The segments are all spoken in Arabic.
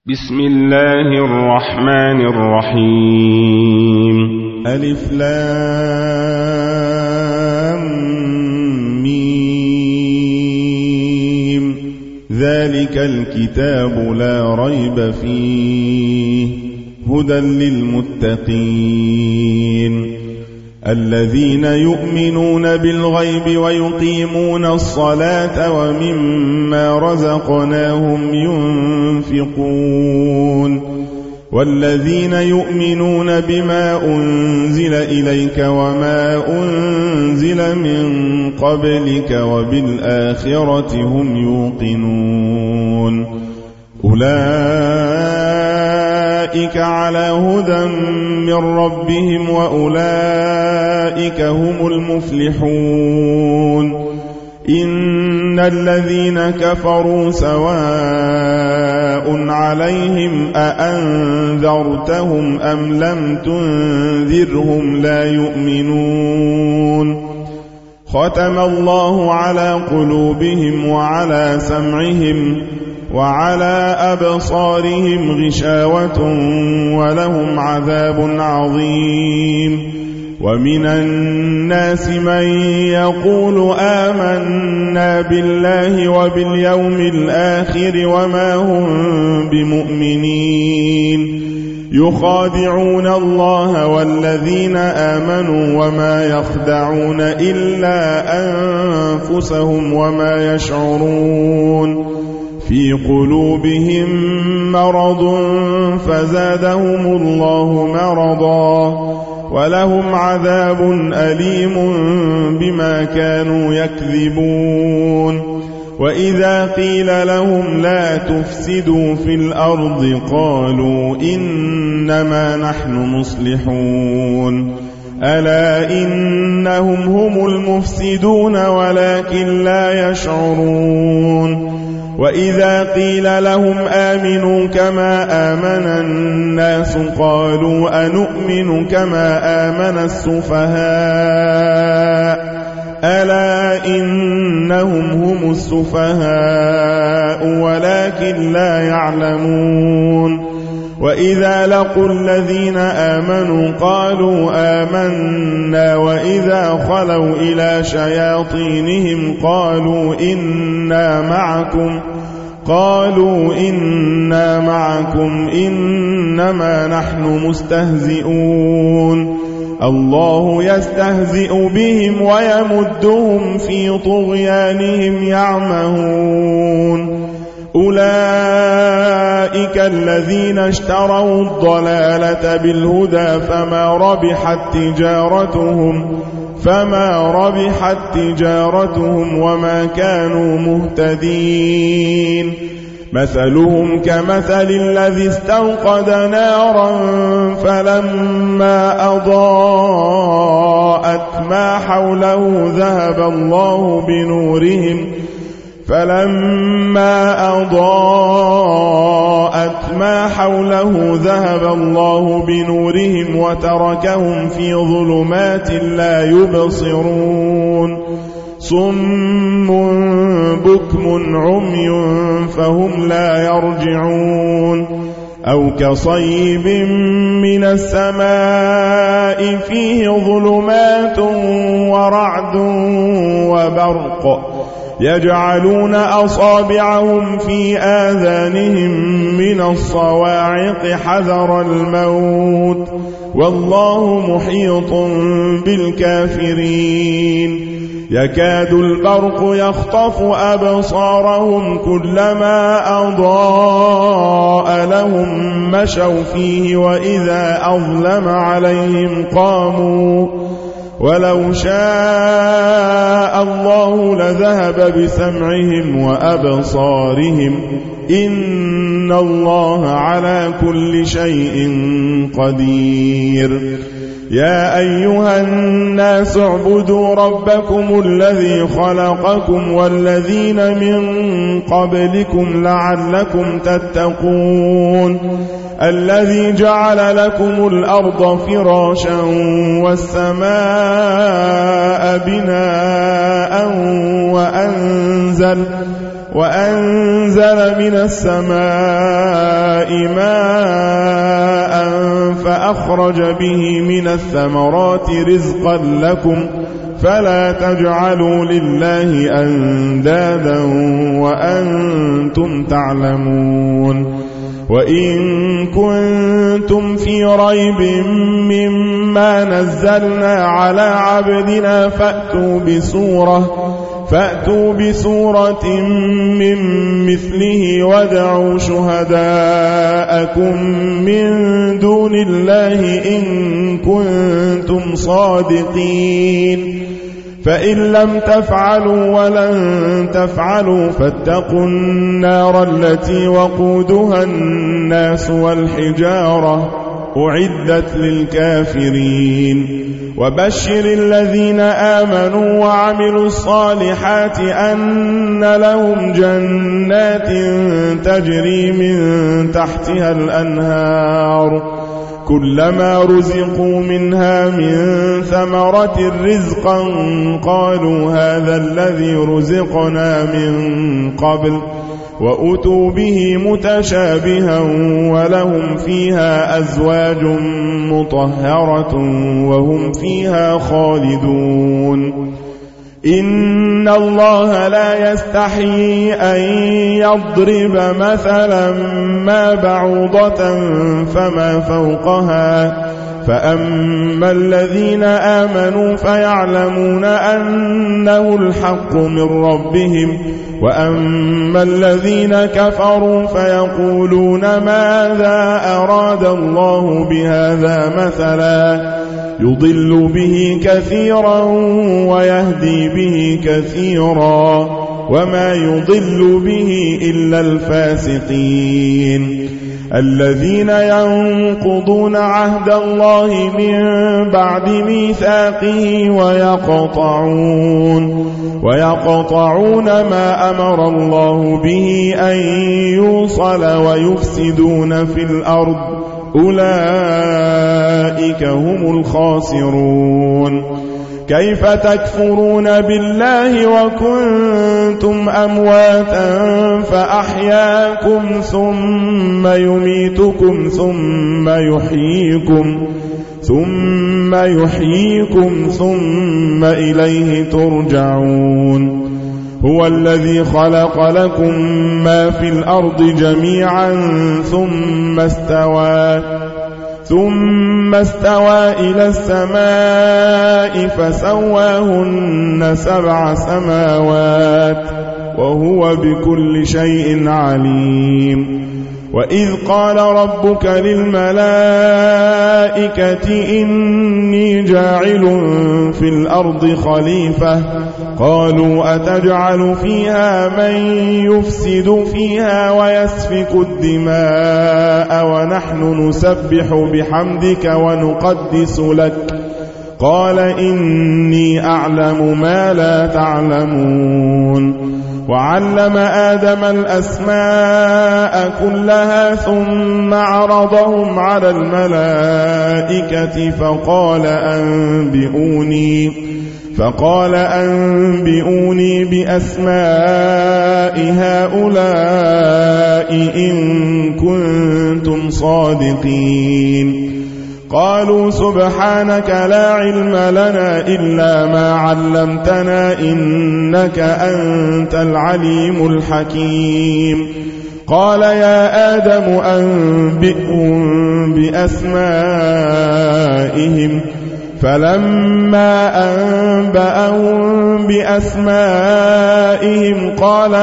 بسم الله الرحمن الرحيم. ألف لام ميم. ذلك الكتاب لا ريب فيه هدى للمتقين الذين يؤمنون بالغيب ويقيمون الصلاة ومما رزقناهم ينفقون والذين يؤمنون بما أنزل إليك وما أنزل من قبلك وبالآخرة هم يوقنون أولئك على هدى من ربهم وأولئك هم المفلحون إن الذين كفروا سواء عليهم أأنذرتهم أم لم تنذرهم لا يؤمنون ختم الله على قلوبهم وعلى سمعهم وعلى أبصارهم غشاوة ولهم عذاب عظيم ومن الناس من يقول آمنا بالله وباليوم الآخر وما هم بمؤمنين يخادعون الله والذين آمنوا وما يخدعون إلا أنفسهم وما يشعرون في قلوبهم مرض فزادهم الله مرضا ولهم عذاب أليم بما كانوا يكذبون وإذا قيل لهم لا تفسدوا في الأرض قالوا إنما نحن مصلحون ألا إنهم هم المفسدون ولكن لا يشعرون وإذا قيل لهم آمنوا كما آمن الناس قالوا أنؤمن كما آمن السفهاء ألا إنهم هم السفهاء ولكن لا يعلمون وإذا لقوا الذين آمنوا قالوا آمنا وإذا خلوا إلى شياطينهم قالوا إنا معكم إنما نحن مستهزئون الله يستهزئ بهم ويمدهم في طغيانهم يعمهون أولئك الذين اشتروا الضلالة بالهدى فما ربحت تجارتهم وما كانوا مهتدين مثلهم كمثل الذي استوقد نارا فلما أضاءت ما حوله ذهب الله بنورهم وتركهم في ظلمات لا يبصرون صم بكم عمي فهم لا يرجعون أو كصيب من السماء فيه ظلمات ورعد وبرق يجعلون أصابعهم في آذانهم من الصواعق حذر الموت والله محيط بالكافرين يكاد البرق يخطف أبصارهم كلما أضاء لهم مشوا فيه وإذا أظلم عليهم قاموا ولو شاء الله لذهب بسمعهم وأبصارهم إن الله على كل شيء قدير يا أيها الناس اعبدوا ربكم الذي خلقكم والذين من قبلكم لعلكم تتقون الذي جعل لكم الأرض فراشا والسماء بناء وأنزل من السماء ماء فأخرج به من الثمرات رزقا لكم فلا تجعلوا لله أندادا وأنتم تعلمون وإن كنتم في ريب مما نزلنا على عبدنا فأتوا بسورة من مثله وادعوا شهداءكم من دون الله إن كنتم صادقين فإن لم تفعلوا ولن تفعلوا فاتقوا النار التي وقودها الناس والحجارة أعدت للكافرين وبشر الذين آمنوا وعملوا الصالحات أن لهم جنات تجري من تحتها الأنهار كلما رزقوا منها من ثمرة رزقا قالوا هذا الذي رزقنا من قبل وأتوا به متشابها ولهم فيها أزواج مطهرة وهم فيها خالدون إن الله لا يستحيي أن يضرب مثلا ما بعوضة فما فوقها فأما الذين آمنوا فيعلمون أنه الحق من ربهم وأما الذين كفروا فيقولون ماذا أراد الله بهذا مثلا يضل به كثيرا ويهدي به كثيرا وما يضل به إلا الفاسقين الذين ينقضون عهد الله من بعد ميثاقه ويقطعون ما أمر الله به أن يوصل ويفسدون في الأرض أولئك هم الخاسرون كيف تكفرون بالله وكنتم أمواتا فأحياكم ثم يميتكم ثم يحييكم ثم إليه ترجعون هو الذي خلق لكم ما في الأرض جميعا ثم استوى إلى السماء فسواهن 7 سماوات وهو بكل شيء عليم وإذ قال ربك للملائكة إني جاعل في الأرض خليفة قالوا أتجعل فيها من يفسد فيها ويسفك الدماء ونحن نسبح بحمدك ونقدس لك قال إني أعلم ما لا تعلمون وعلم آدم الأسماء كلها ثم عرضهم على الملائكة فقال أنبئوني بأسماء هؤلاء إن كنتم صادقين قالوا سبحانك لا علم لنا إلا ما علمتنا إنك أنت العليم الحكيم قال يا آدم أنبئهم بأسمائهم فلما أنبأهم بأسمائهم قال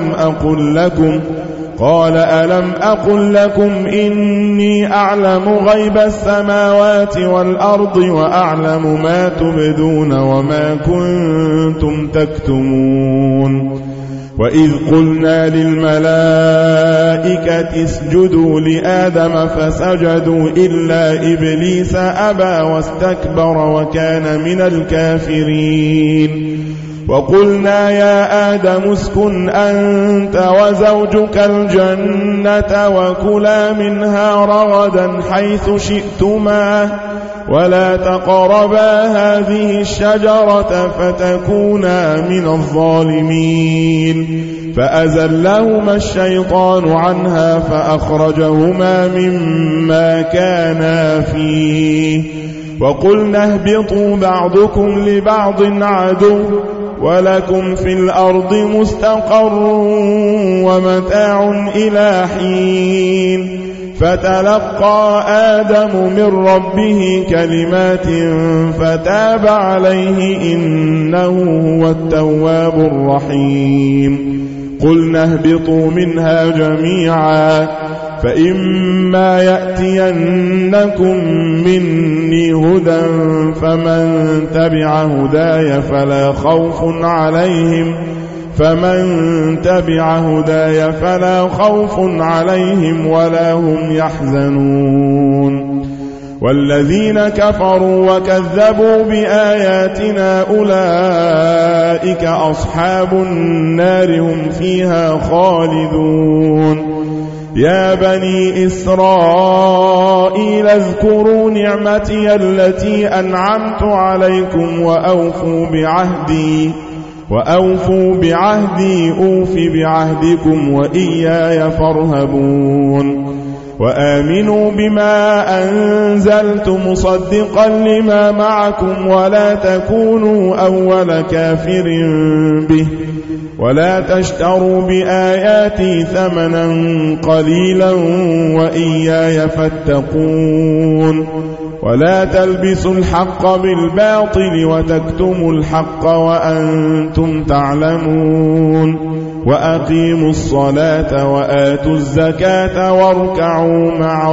ألم أقل لكم إني أعلم غيب السماوات والأرض وأعلم ما تبدون وما كنتم تكتمون وإذ قلنا للملائكة اسجدوا لآدم فسجدوا إلا إبليس أبى واستكبر وكان من الكافرين وقلنا يا آدم اسكن أنت وزوجك الجنة وكلا منها رغدا حيث شئتما ولا تقربا هذه الشجرة فتكونا من الظالمين فأزلهما الشيطان عنها فأخرجهما مما كانا فيه وقلنا اهبطوا بعضكم لبعض عدو ولكم في الأرض مستقر ومتاع إلى حين فتلقى آدم من ربه كلمات فتاب عليه إنه هو التواب الرحيم قلنا اهبطوا منها جميعا فإما يأتينكم مني هدى فمن تبع هداي فلا خوف عليهم ولا هم يحزنون والذين كفروا وكذبوا بآياتنا أولئك أصحاب النار هم فيها خالدون يا بني إسرائيل اذكروا نعمتي التي أنعمت عليكم وأوفوا بعهدي أوف بعهدكم وإياي فارهبون وآمنوا بما أنزلت مصدقا لما معكم ولا تكونوا أول كافر به ولا تشتروا بآياتي ثمنا قليلا وإياي فاتقون ولا تلبسوا الحق بالباطل وتكتموا الحق وأنتم تعلمون وأقيموا الصلاة وآتوا الزكاة واركعوا مع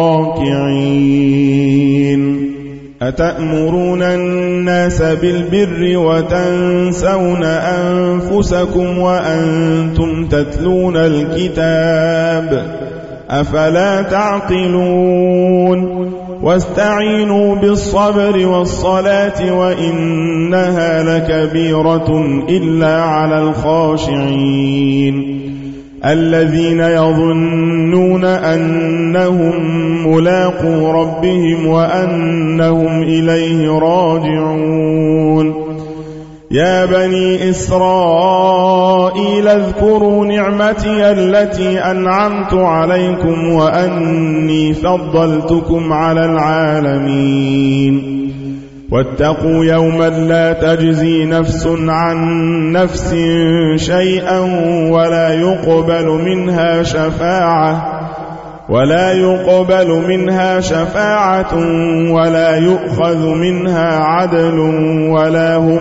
الراكعين أتأمرون الناس بالبر وتنسون أنفسكم وأنتم تتلون الكتاب أفلا تعقلون واستعينوا بالصبر والصلاة وإنها لكبيرة إلا على الخاشعين الذين يظنون أنهم ملاقو ربهم وأنهم إليه راجعون يا بني إسرائيل اذكروا نعمتي التي أنعمت عليكم وأني فضلتكم على العالمين واتقوا يوما لا تجزي نفس عن نفس شيئا ولا يقبل منها شفاعة ولا يؤخذ منها عدل ولا هم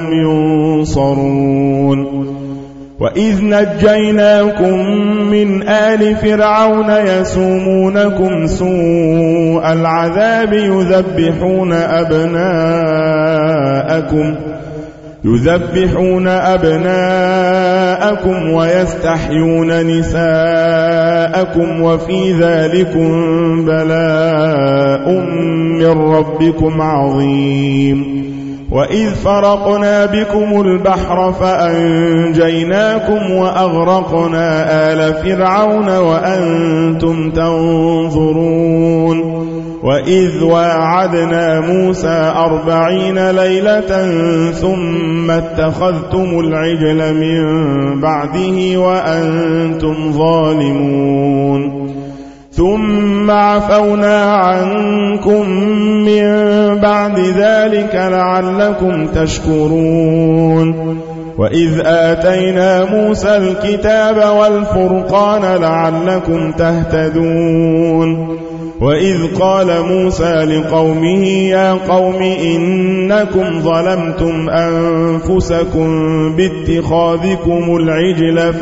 ينصرون وإذ نجيناكم من آل فرعون يسومونكم سوء العذاب يذبحون أبناءكم ويستحيون نساءكم وفي ذلكم بلاء من ربكم عظيم وإذ فرقنا بكم البحر فأنجيناكم وأغرقنا آل فرعون وأنتم تنظرون وإذ واعدنا موسى 40 ليلة ثم اتخذتم العجل من بعده وأنتم ظالمون ثم عفونا عنكم من بعد ذلك لعلكم تشكرون وإذ آتينا موسى الكتاب والفرقان لعلكم تهتدون وإذ قال موسى لقومه يا قوم إنكم ظلمتم أنفسكم باتخاذكم العجل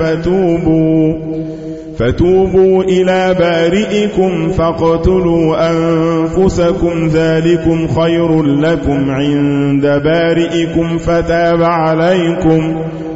فتوبوا إلى بارئكم فاقتلوا أنفسكم ذلكم خير لكم عند بارئكم فتاب عليكم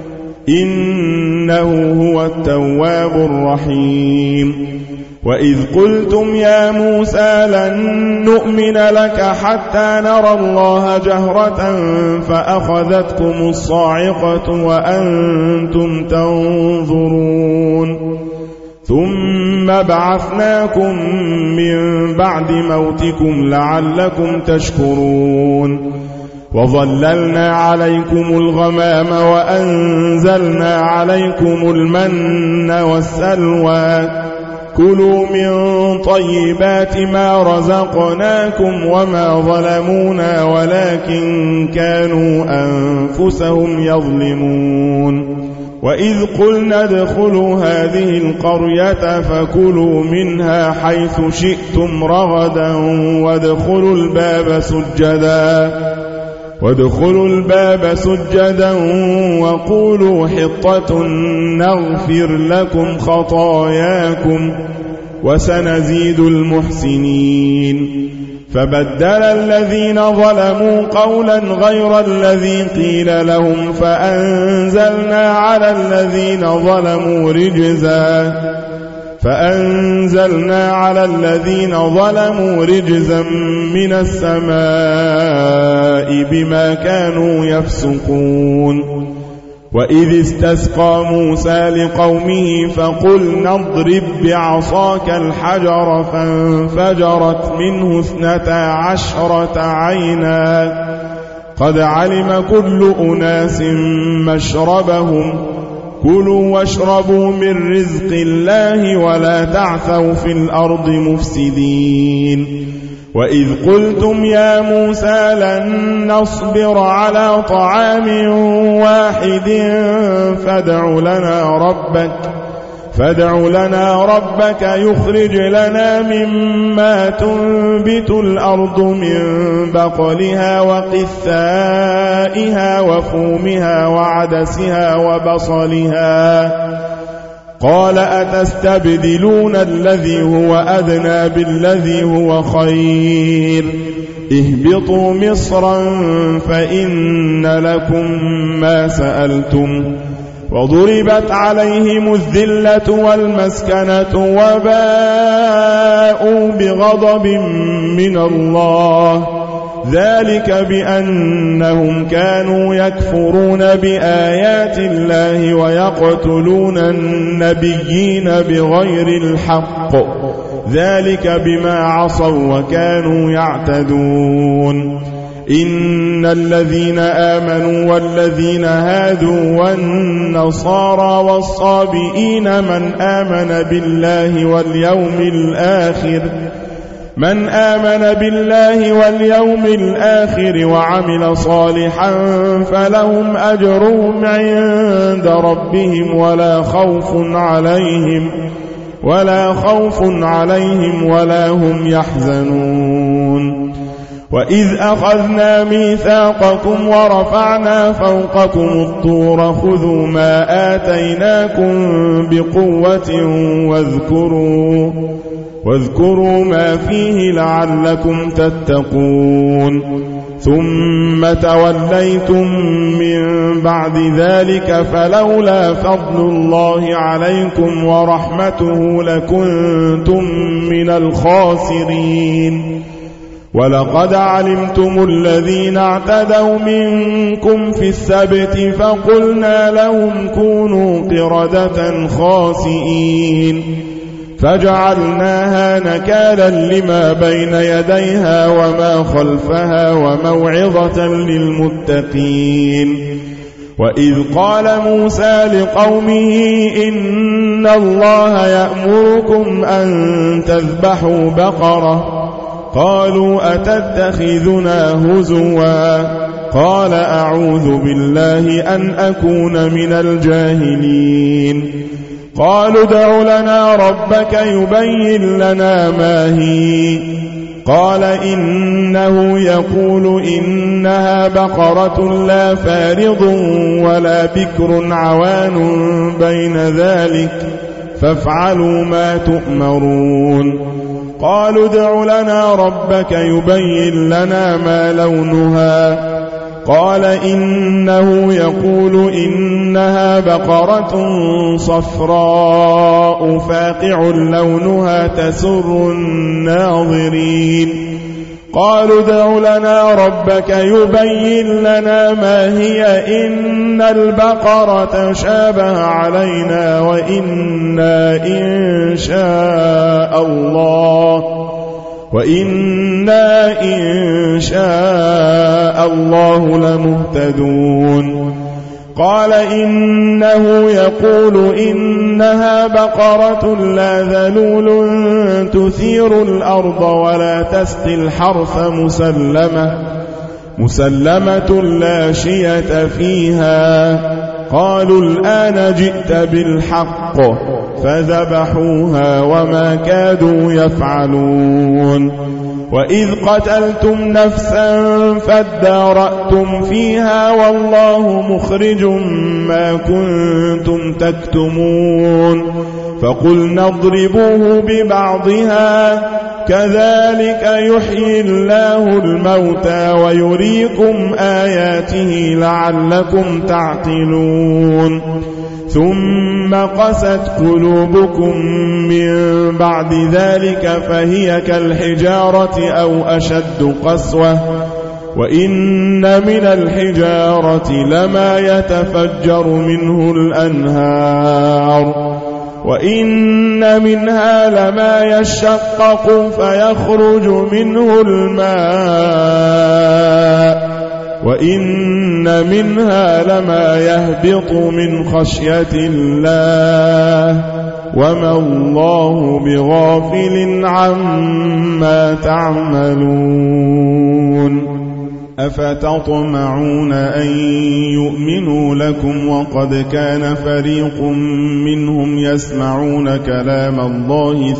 إنه هو التواب الرحيم وإذ قلتم يا موسى لن نؤمن لك حتى نرى الله جهرة فأخذتكم الصاعقة وأنتم تنظرون ثم بعثناكم من بعد موتكم لعلكم تشكرون وظللنا عليكم الغمام وأنزلنا عليكم المن والسلوى كلوا من طيبات ما رزقناكم وما ظلمونا ولكن كانوا أنفسهم يظلمون وإذ قلنا ادخلوا هذه القرية فكلوا منها حيث شئتم رغدا وادخلوا الباب سجدا وقولوا حطة نغفر لكم خطاياكم وسنزيد المحسنين فبدل الذين ظلموا قولا غير الذي قيل لهم فأنزلنا على الذين ظلموا رجزا من السماء بما كانوا يفسقون وإذ استسقى موسى لقومه فقلنا اضرب بعصاك الحجر فانفجرت منه 12 عينا قد علم كل أناس مشربهم كلوا واشربوا من رزق الله ولا تعثوا في الأرض مفسدين وإذ قلتم يا موسى لن نصبر على طعام واحد فادع لنا ربك يخرج لنا مما تنبت الأرض من بقلها وقثائها وفومها وعدسها وبصلها قال أتستبدلون الذي هو أدنى بالذي هو خير اهبطوا مصرا فإن لكم ما سألتم وضربت عليهم الذلة والمسكنة وباءوا بغضب من الله ذلك بأنهم كانوا يكفرون بآيات الله ويقتلون النبيين بغير الحق ذلك بما عصوا وكانوا يعتدون إن الذين آمنوا والذين هادوا والنصارى والصابئين من آمن بالله واليوم الآخر وعمل صالحا فلهم أجرهم عند ربهم ولا خوف عليهم ولا هم يحزنون وإذ أخذنا ميثاقكم ورفعنا فوقكم الطور خذوا ما آتيناكم بقوة واذكروا ما فيه لعلكم تتقون ثم توليتم من بعد ذلك فلولا فضل الله عليكم ورحمته لكنتم من الخاسرين ولقد علمتم الذين اعتدوا منكم في السبت فقلنا لهم كونوا قردة خاسئين فجعلناها نكالا لما بين يديها وما خلفها وموعظة للمتقين وإذ قال موسى لقومه إن الله يأمركم أن تذبحوا بقرة قالوا أتتخذنا هزوا قال أعوذ بالله أن أكون من الجاهلين قالوا ادع لنا ربك يبين لنا ما هي قال إنه يقول إنها بقرة لا فارض ولا بكر عوان بين ذلك فافعلوا ما تؤمرون قالوا ادع لنا ربك يبين لنا ما لونها قال إنه يقول إنها بقرة صفراء فاقع لونها تسر الناظرين قالوا ادع لنا ربك يبين لنا ما هي إن البقرة شابه علينا وإنا إن شاء الله لمهتدون. قال إنه يقول إنها بقرة لا ذلول تثير الأرض ولا تسقي الحرث مسلمة لا شية فيها. قالوا الآن جئت بالحق فذبحوها وما كادوا يفعلون. وإذ قتلتم نفسا فادارأتم فيها والله مخرج ما كنتم تكتمون. فقلنا اضربوه ببعضها كذلك يحيي الله الموتى ويريكم آياته لعلكم تعقلون. ثم قست قلوبكم من بعد ذلك فهي كالحجارة أو أشد قسوة. وإن من الحجارة لما يتفجر منه الأنهار وإن منها لما يشقق فيخرج منه الماء وإن منها لما يهبط من خشية الله وما الله بغافل عما تعملون. أفتطمعون أن يؤمنوا لكم وقد كان فريق منهم يسمعون كلام الله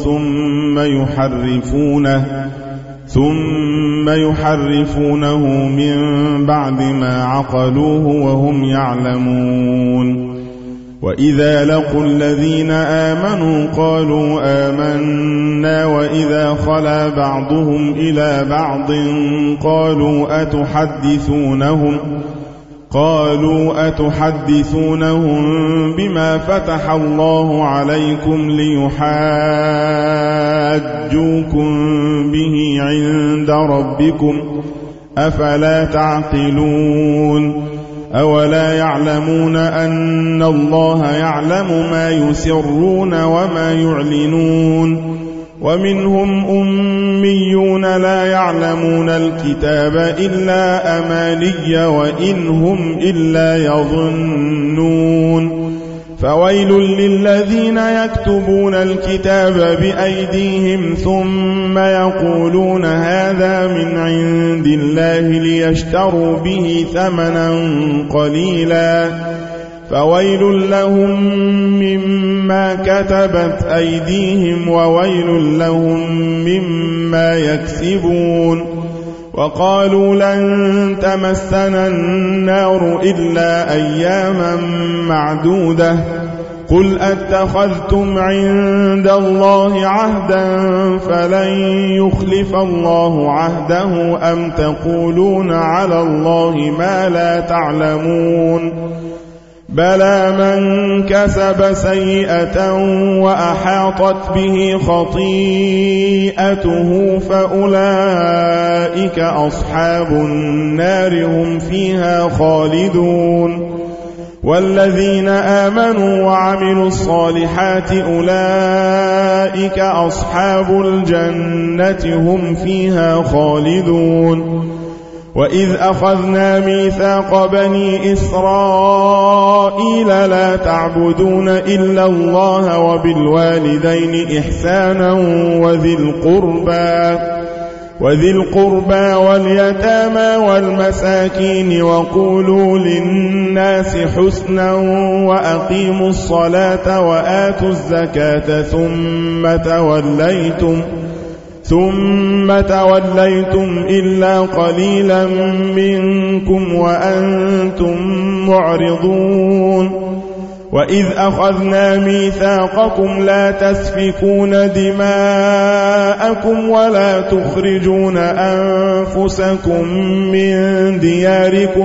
ثم يحرفونه من بعد ما عقلوه وهم يعلمون. وإذا لقوا الذين آمنوا قالوا آمنا وإذا خلا بعضهم إلى بعض قالوا أتحدثونهم بما فتح الله عليكم ليحاجوكم به عند ربكم أفلا تعقلون. أولا يعلمون أن الله يعلم ما يسرون وما يعلنون. ومنهم أميون لا يعلمون الكتاب إلا أماني وإن هم إلا يظنون. فويل للذين يكتبون الكتاب بأيديهم ثم يقولون هذا من عند الله ليشتروا به ثمنا قليلا فويل لهم مما كتبت أيديهم وويل لهم مما يكسبون. وقالوا لن تمسنا النار إلا أياما معدودة قل أتخذتم عند الله عهدا فلن يخلف الله عهده أم تقولون على الله ما لا تعلمون. بلى من كسب سيئة وأحاطت به خطيئته فأولئك أصحاب النار هم فيها خالدون. والذين آمنوا وعملوا الصالحات أولئك أصحاب الجنة هم فيها خالدون. وإذ أخذنا ميثاق بني إسرائيل لا تعبدون إلا الله وبالوالدين إحسانا وذي القربى واليتامى والمساكين وقولوا للناس حسنا وأقيموا الصلاة وآتوا الزكاة ثم توليتم إلا قليلا منكم وأنتم معرضون. وإذ أخذنا ميثاقكم لا تسفكون دماءكم ولا تخرجون أنفسكم من دياركم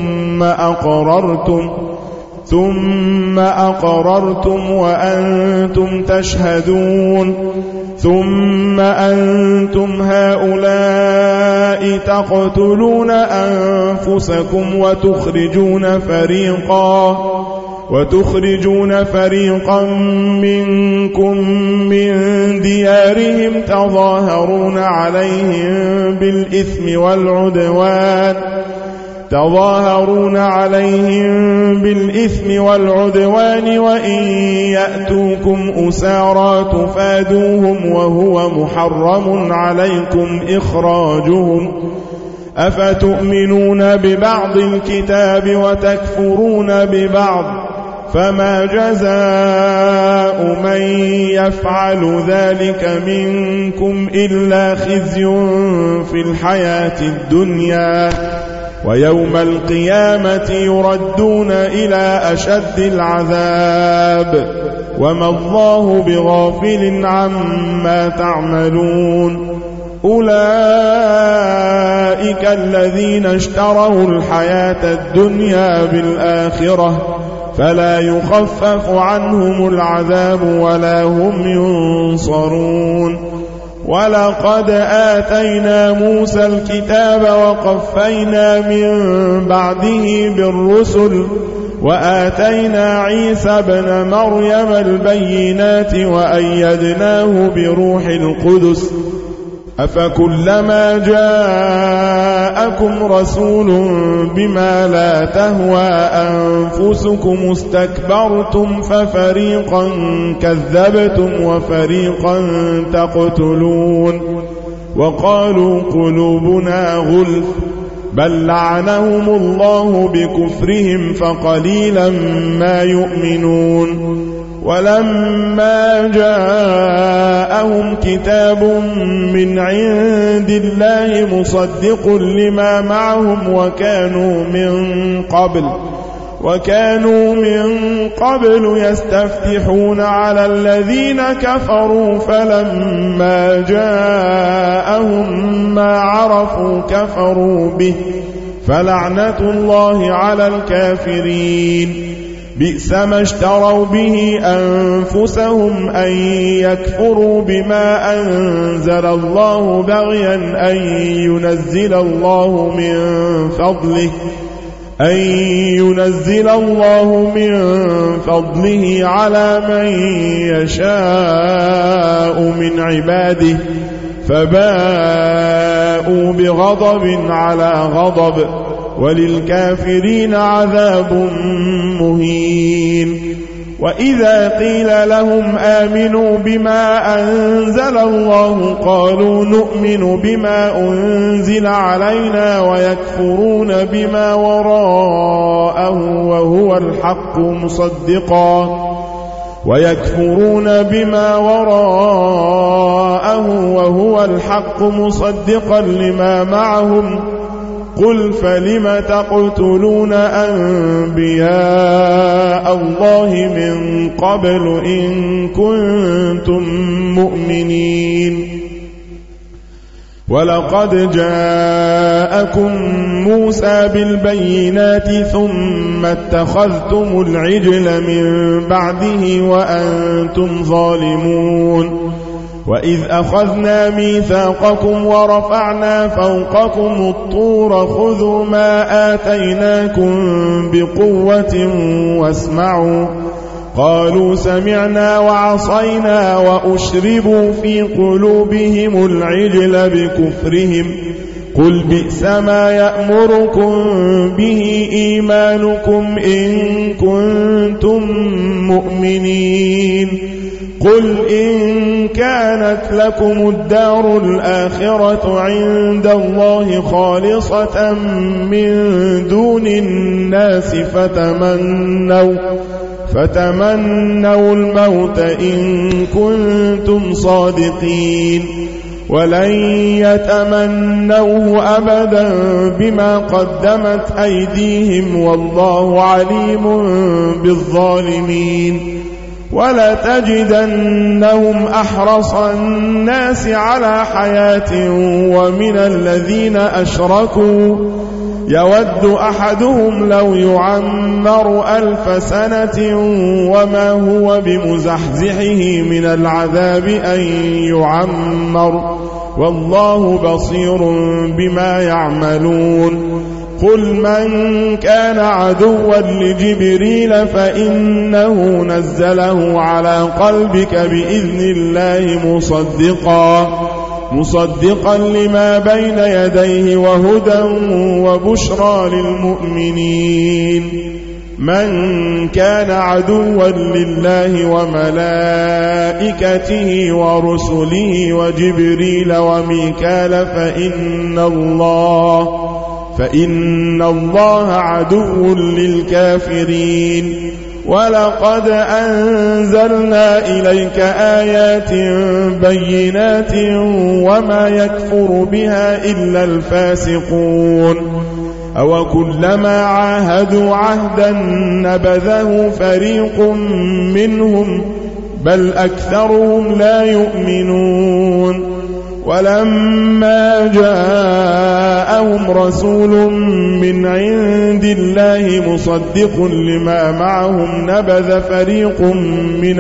ثم أقررتم وأنتم تشهدون. ثم أنتم هؤلاء تقتلون أنفسكم وتخرجون فريقا منكم من ديارهم تظاهرون عليهم بالإثم والعدوان وإن يأتوكم أسارى تفادوهم وهو محرم عليكم إخراجهم أفتؤمنون ببعض الكتاب وتكفرون ببعض فما جزاء من يفعل ذلك منكم إلا خزي في الحياة الدنيا ويوم القيامة يردون إلى أشد العذاب وما الله بغافل عما تعملون أولئك الذين اشتروا الحياة الدنيا بالآخرة فلا يخفف عنهم العذاب ولا هم ينصرون ولقد آتينا موسى الكتاب وقفينا من بعده بالرسل وآتينا عيسى ابن مريم البينات وأيدناه بروح القدس أفكلما جاءكم رسول بما لا تهوى أنفسكم استكبرتم ففريقا كذبتم وفريقا تقتلون وقالوا قلوبنا غلف بل لعنهم الله بكفرهم فقليلا ما يؤمنون ولما جاءهم كتاب من عند الله مصدق لما معهم وكانوا من قبل يستفتحون على الذين كفروا فلما جاءهم ما عرفوا كفروا به فلعنة الله على الكافرين بئس ما اشتروا به أنفسهم أن يكفروا بما أنزل الله بغيا أن ينزل الله من فضله على من يشاء من عباده فباءوا بغضب على غضب وللكافرين عذاب مهين وإذا قيل لهم آمنوا بما أنزل الله قالوا نؤمن بما أنزل علينا ويكفرون بما وراءه وهو الحق مصدقا لما معهم قل فلم تقتلون أنبياء الله من قبل إن كنتم مؤمنين ولقد جاءكم موسى بالبينات ثم اتخذتم العجل من بعده وأنتم ظالمون وإذ أخذنا ميثاقكم ورفعنا فوقكم الطور خذوا ما آتيناكم بقوة واسمعوا قالوا سمعنا وعصينا وأشربوا في قلوبهم العجل بكفرهم قل بئس ما يأمركم به إيمانكم إن كنتم مؤمنين قل إن كانت لكم الدار الآخرة عند الله خالصة من دون الناس فتمنوا الموت إن كنتم صادقين ولن يتمنوه أبدا بما قدمت أيديهم والله عليم بالظالمين ولا تجدنهم أحرص الناس على حياة ومن الذين أشركوا يود أحدهم لو يعمر 1000 سنة وما هو بمزحزحه من العذاب أن يعمر والله بصير بما يعملون قل من كان عدوا لجبريل فإنه نزله على قلبك بإذن الله مصدقا لما بين يديه وهدى وبشرى للمؤمنين. من كان عدوا لله وملائكته ورسله وجبريل وميكال فإن الله عدو للكافرين. ولقد أنزلنا إليك آيات بينات وما يكفر بها إلا الفاسقون. أو كلما عاهدوا عهدا نبذه فريق منهم بل أكثرهم لا يؤمنون. ولما جاءهم رسول من عند الله مصدق لما معهم نبذ فريق من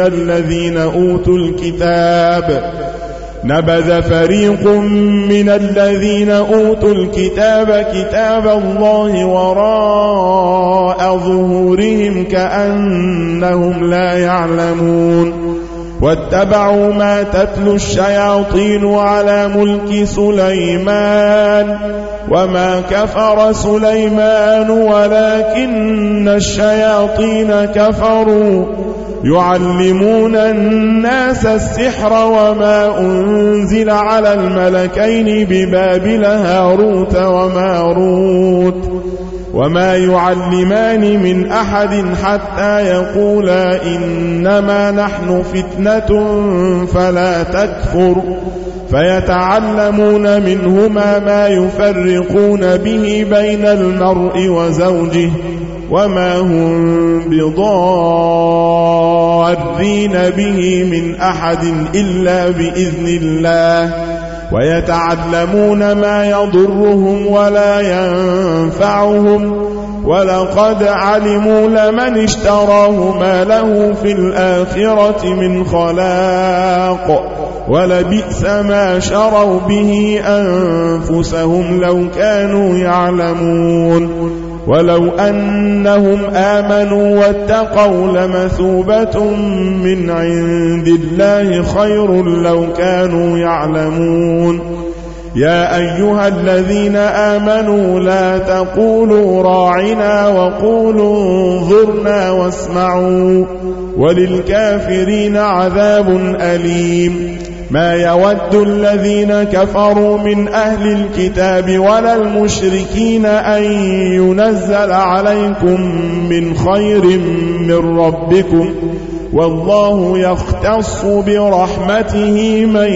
الذين أوتوا الكتاب كتاب الله وراء ظهورهم كأنهم لا يعلمون. واتبعوا ما تتلو الشياطين على ملك سليمان وما كفر سليمان ولكن الشياطين كفروا يعلمون الناس السحر وما أنزل على الملكين ببابل هاروت وماروت وما يعلمان من أحد حتى يقولا إنما نحن فتنة فلا تكفر فيتعلمون منهما ما يفرقون به بين المرء وزوجه وما هم بضارين به من أحد إلا بإذن الله ويتعلمون ما يضرهم ولا ينفعهم ولقد علموا لمن اشتراه ما له في الآخرة من خلاق ولبئس ما شروا به أنفسهم لو كانوا يعلمون. ولو أنهم آمنوا واتقوا لمثوبة من عند الله خير لو كانوا يعلمون. يا أيها الذين آمنوا لا تقولوا راعنا وقولوا انظرنا واسمعوا وللكافرين عذاب أليم. ما يود الذين كفروا من أهل الكتاب ولا المشركين أن ينزل عليكم من خير من ربكم والله يختص برحمته من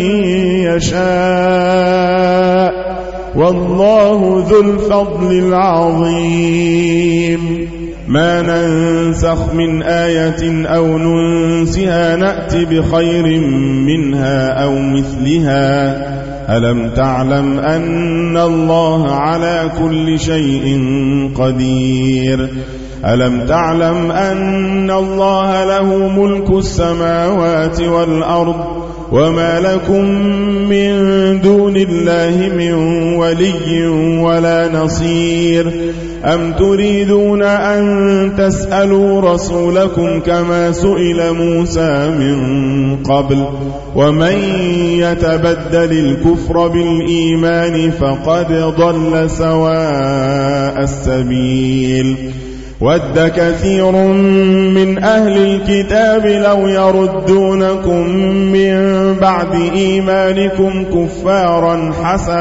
يشاء والله ذو الفضل العظيم. ما ننسخ من آية أو ننسها نأت بخير منها أو مثلها. ألم تعلم أن الله على كل شيء قدير. ألم تعلم أن الله له ملك السماوات والأرض وما لكم من دون الله من ولي ولا نصير. أم تريدون أن تسألوا رسولكم كما سئل موسى من قبل ومن يتبدل الكفر بالإيمان فقد ضل سواء السبيل. ود كثير من أهل الكتاب لو يردونكم من بعد إيمانكم كفارا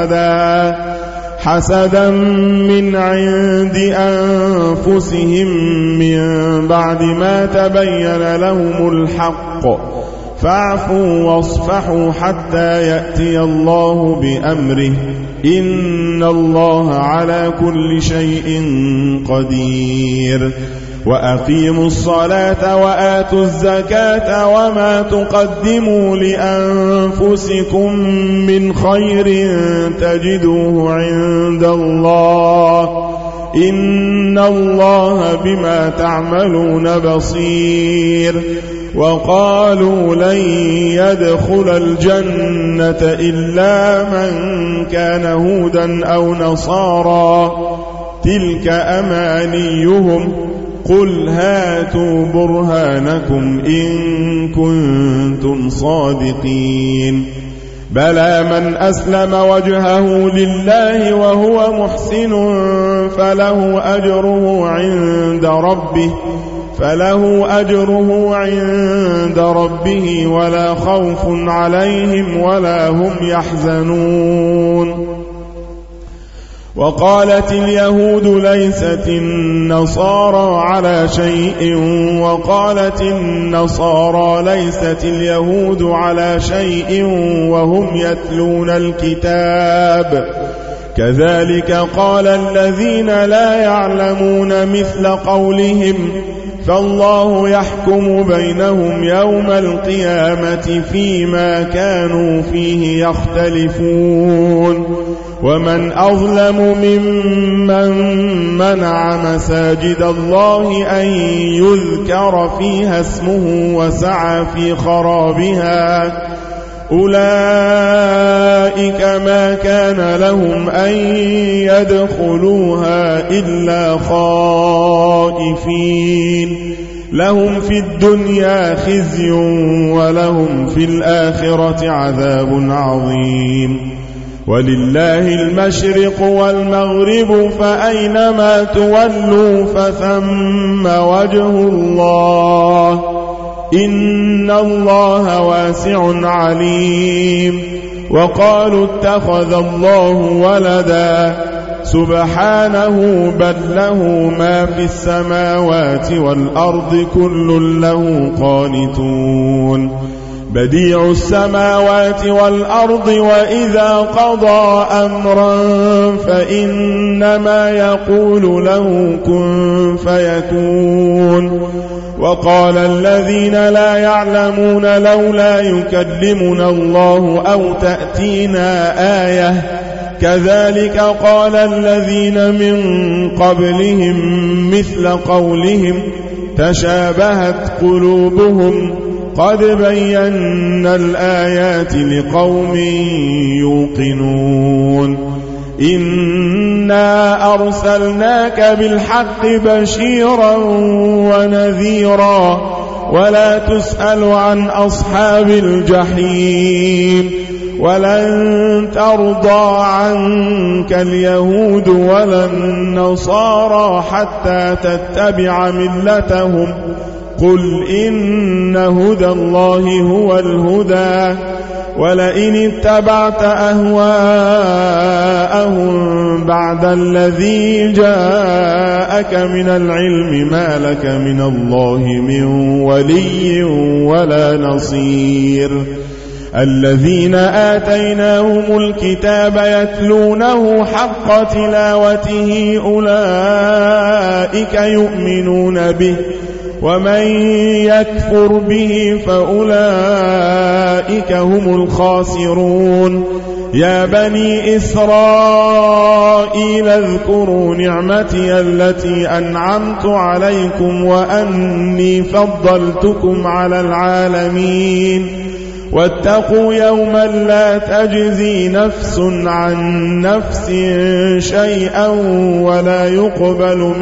حسدا من عند أنفسهم من بعد ما تبين لهم الحق فاعفوا واصفحوا حتى يأتي الله بأمره إن الله على كل شيء قدير. وأقيموا الصلاة وآتوا الزكاة وما تقدموا لأنفسكم من خير تجدوه عند الله إن الله بما تعملون بصير. وقالوا لن يدخل الجنة إلا من كان هودا أو نصارى تلك أمانيهم قل هاتوا برهانكم إن كنتم صادقين بلى من أسلم وجهه لله وهو محسن فله أجره عند ربه ولا خوف عليهم ولا هم يحزنون. وقالت اليهود ليست النصارى على شيء وقالت النصارى ليست اليهود على شيء وهم يتلون الكتاب كذلك قال الذين لا يعلمون مثل قولهم فالله يحكم بينهم يوم القيامة فيما كانوا فيه يختلفون ومن أظلم ممن منع مساجد الله أن يذكر فيها اسمه وسعى في خرابها أولئك ما كان لهم أن يدخلوها إلا خائفين لهم في الدنيا خزي ولهم في الآخرة عذاب عظيم ولله المشرق والمغرب فأينما تولوا فثم وجه الله إن الله واسع عليم. وقالوا اتخذ الله ولدا سبحانه بل له ما في السماوات والأرض كل له قانتون بديع السماوات والأرض وإذا قضى أمرا فإنما يقول له كن فيكون. وقال الذين لا يعلمون لولا يكلمنا الله أو تأتينا آية كذلك قال الذين من قبلهم مثل قولهم تشابهت قلوبهم قد بينا الآيات لقوم يوقنون إنا أرسلناك بالحق بشيرا ونذيرا ولا تسأل عن أصحاب الجحيم ولن ترضى عنك اليهود ولا النصارى حتى تتبع ملتهم قل إن هدى الله هو الهدى ولئن اتبعت أهواءهم بعد الذي جاءك من العلم ما لك من الله من ولي ولا نصير. الذين آتيناهم الكتاب يتلونه حق تلاوته أولئك يؤمنون به ومن يكفر به فأولئك هم الخاسرون. يا بني إسرائيل اذكروا نعمتي التي أنعمت عليكم وأني فضلتكم على العالمين واتقوا يوما لا تجزي نفس عن نفس شيئا ولا يقبل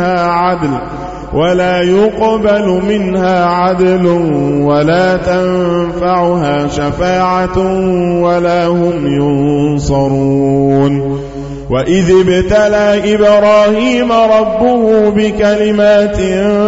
منها عدل ولا تنفعها شفاعة ولا هم ينصرون. وإذ ابتلى إبراهيم ربه بكلمات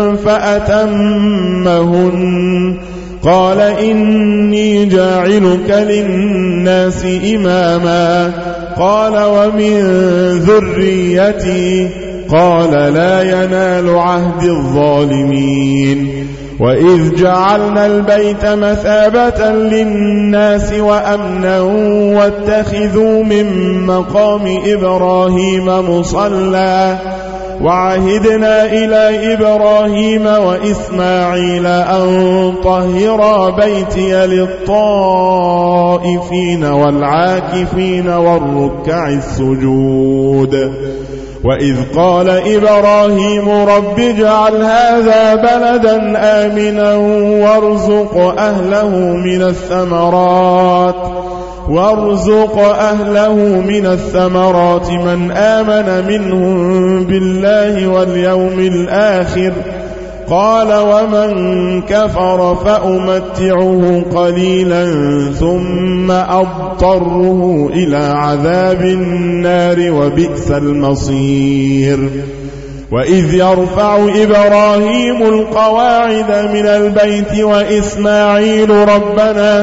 فأتمهن قال إني جاعلك للناس إماما قال ومن ذريتي قال لا ينال عهد الظالمين. وإذ جعلنا البيت مثابة للناس وأمنا واتخذوا من مقام إبراهيم مصلى وعهدنا إلى إبراهيم وإسماعيل أن طهرا بيتي للطائفين والعاكفين والركع السجود. وإذ قال إبراهيم رب اجعل هذا بلدا آمنا وارزق أهله من الثمرات وارزق أهله من الثمرات من آمن منهم بالله واليوم الآخر. قال ومن كفر فأمتعه قليلا ثم أضطره إلى عذاب النار وبئس المصير. وإذ يرفع إبراهيم القواعد من البيت وإسماعيل ربنا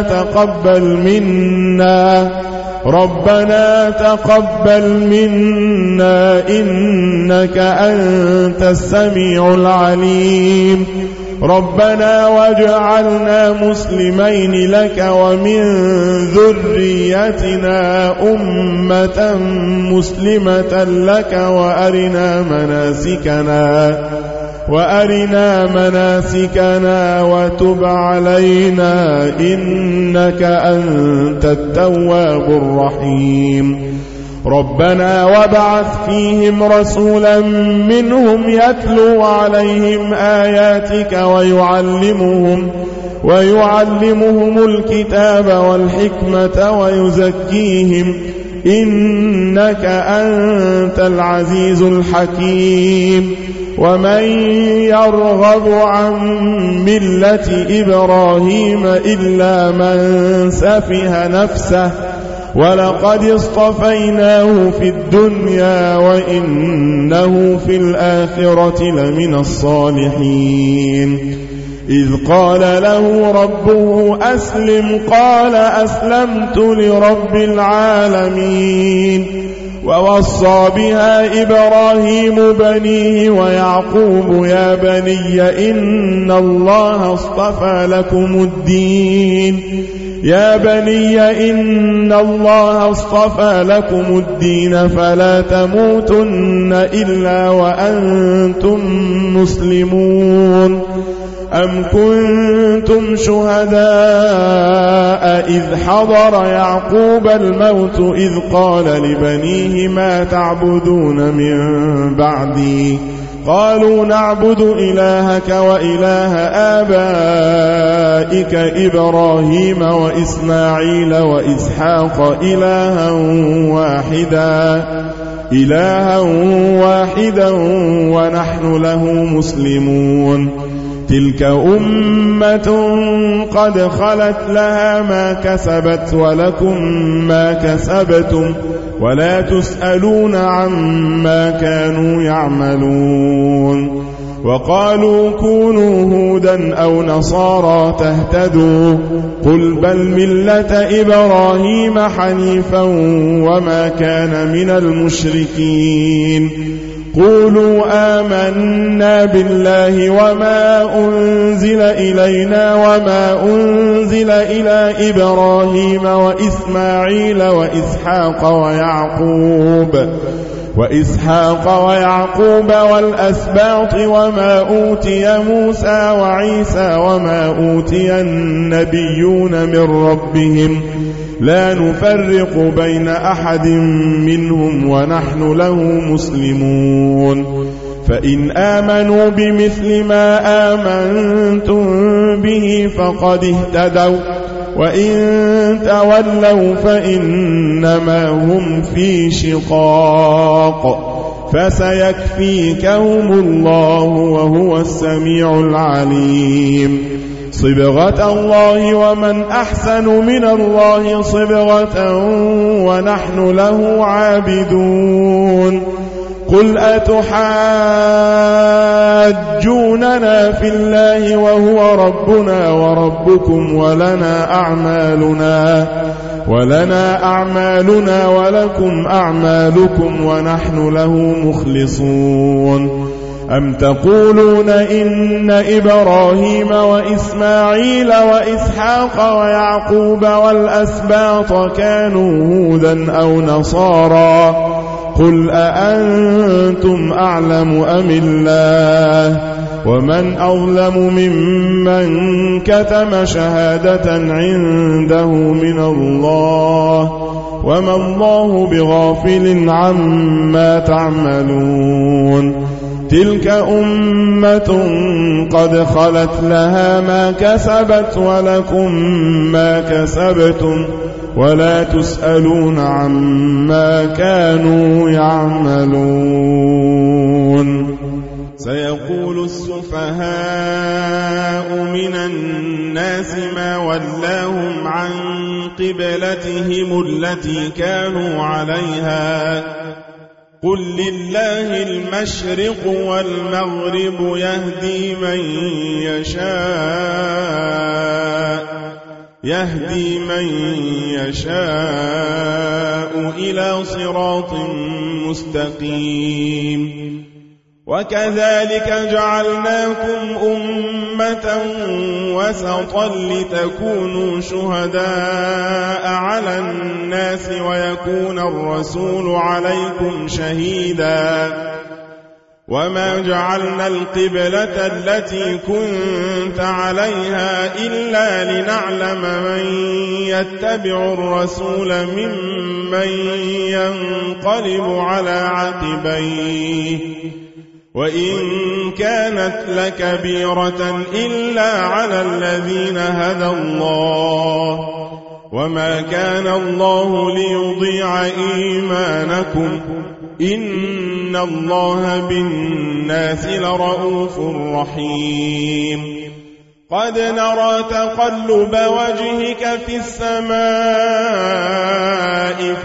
تقبل منا إنك أنت السميع العليم. ربنا واجعلنا مسلمين لك ومن ذريتنا أمة مسلمة لك وأرنا مناسكنا وتب علينا إنك أنت التواب الرحيم. ربنا وابعث فيهم رسولا منهم يتلو عليهم آياتك ويعلمهم الكتاب والحكمة ويزكيهم إنك أنت العزيز الحكيم. ومن يرغب عن ملة إبراهيم إلا من سفه نفسه ولقد اصطفيناه في الدنيا وإنه في الآخرة لمن الصالحين. إذ قال له ربه أسلم قال أسلمت لرب العالمين. ووصى بها إبراهيم بنيه ويعقوب يا بني إن الله اصطفى لكم الدين فلا تموتن إلا وأنتم مسلمون. أم كنتم شهداء إذ حضر يعقوب الموت إذ قال لبنيه ما تعبدون من بعدي قالوا نعبد إلهك وإله آبائك إبراهيم وإسماعيل وإسحاق إلها واحدا ونحن له مسلمون. تلك أمة قد خلت لها ما كسبت ولكم ما كسبتم ولا تسألون عما كانوا يعملون. وقالوا كونوا هودا أو نصارى تهتدوا قل بل ملة إبراهيم حنيفا وما كان من المشركين. قولوا آمنا بالله وما أنزل إلينا وما أنزل إلى إبراهيم وإسماعيل وإسحاق ويعقوب والأسباط وما أوتي موسى وعيسى وما أوتي النبيون من ربهم لا نفرق بين أحد منهم ونحن له مسلمون. فإن آمنوا بمثل ما آمنتم به فقد اهتدوا وإن تولوا فإنما هم في شقاق فسيكفيكهم الله وهو السميع العليم. صبغة الله ومن أحسن من الله صبغة ونحن له عابدون. قل أتحاجوننا في الله وهو ربنا وربكم ولنا أعمالنا ولكم أعمالكم ونحن له مخلصون. أم تقولون إن إبراهيم وإسماعيل وإسحاق ويعقوب والأسباط كانوا هودا أو نصارى قل أأنتم أعلم أم الله ومن أظلم ممن كتم شهادة عنده من الله وما الله بغافل عما تعملون. تلك أمة قد خلت لها ما كسبت ولكم ما كسبتم ولا تسألون عما كانوا يعملون. سيقول السفهاء من الناس ما ولاهم عن قبلتهم التي كانوا عليها قل لله المشرق والمغرب يهدي من يشاء إلى صراط مستقيم. وكذلك جعلناكم أمة وسطا لتكونوا شهداء على الناس ويكون الرسول عليكم شهيدا. وما جعلنا القبلة التي كنت عليها إلا لنعلم من يتبع الرسول ممن ينقلب على عقبيه وإن كانت لكبيرة إلا على الذين هدى الله وما كان الله ليضيع إيمانكم إن الله بالناس لرؤوف رحيم. قد نرى تقلب وجهك في السماء